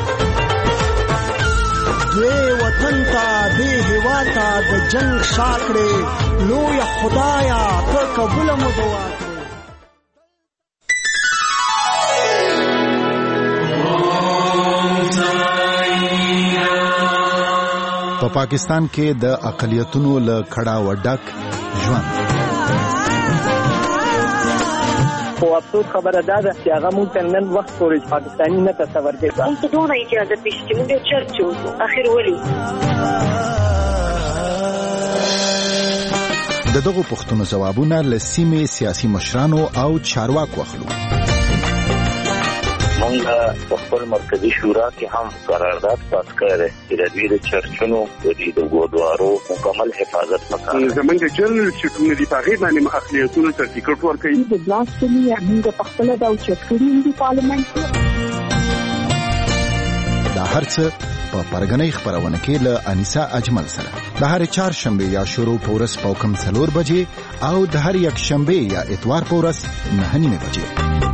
Speaker 12: دوی وطن ته دې هېواد ته د جنګ شاکړې لویه خدایا ته قبوله مو دعا کړې.
Speaker 13: په پاکستان کې د اقلیتونو له کړاوه ډک ژوند.
Speaker 11: خو افسوس خبره دا ده چې هغه مونږ ته نن وخت پورې پاکستاني نه تصور کوي.
Speaker 14: مونږ ته دونه اجازه پېښ چې مونږ چرچ وکړو اخر ولې
Speaker 13: د دغو پوښتنو ځوابونه له سیمې سیاسي مشرانو او چارواکو اخلو.
Speaker 15: مونږ په خپل مرکزي شورا کې هم قرارداد پاس کړی چې د دوی د چرچونو د ګودوارو مکمل حفاظت وکړي.
Speaker 8: زمونږ د جنرال چټونه دی په هغې باندې اقلیتونو ته ټیکټ ورکوي.
Speaker 14: د بلاسفمي موږ په خپله دا اوچت کړي دي پارلمنټ کې.
Speaker 13: دا هرڅ په پرګنۍ خبرونه کې له انیسا اجمل سره د هر چهارشنبه یا شروع پورس په کم 4 بجې او د هر یک شنبه یا اتوار پورس 9 بجې.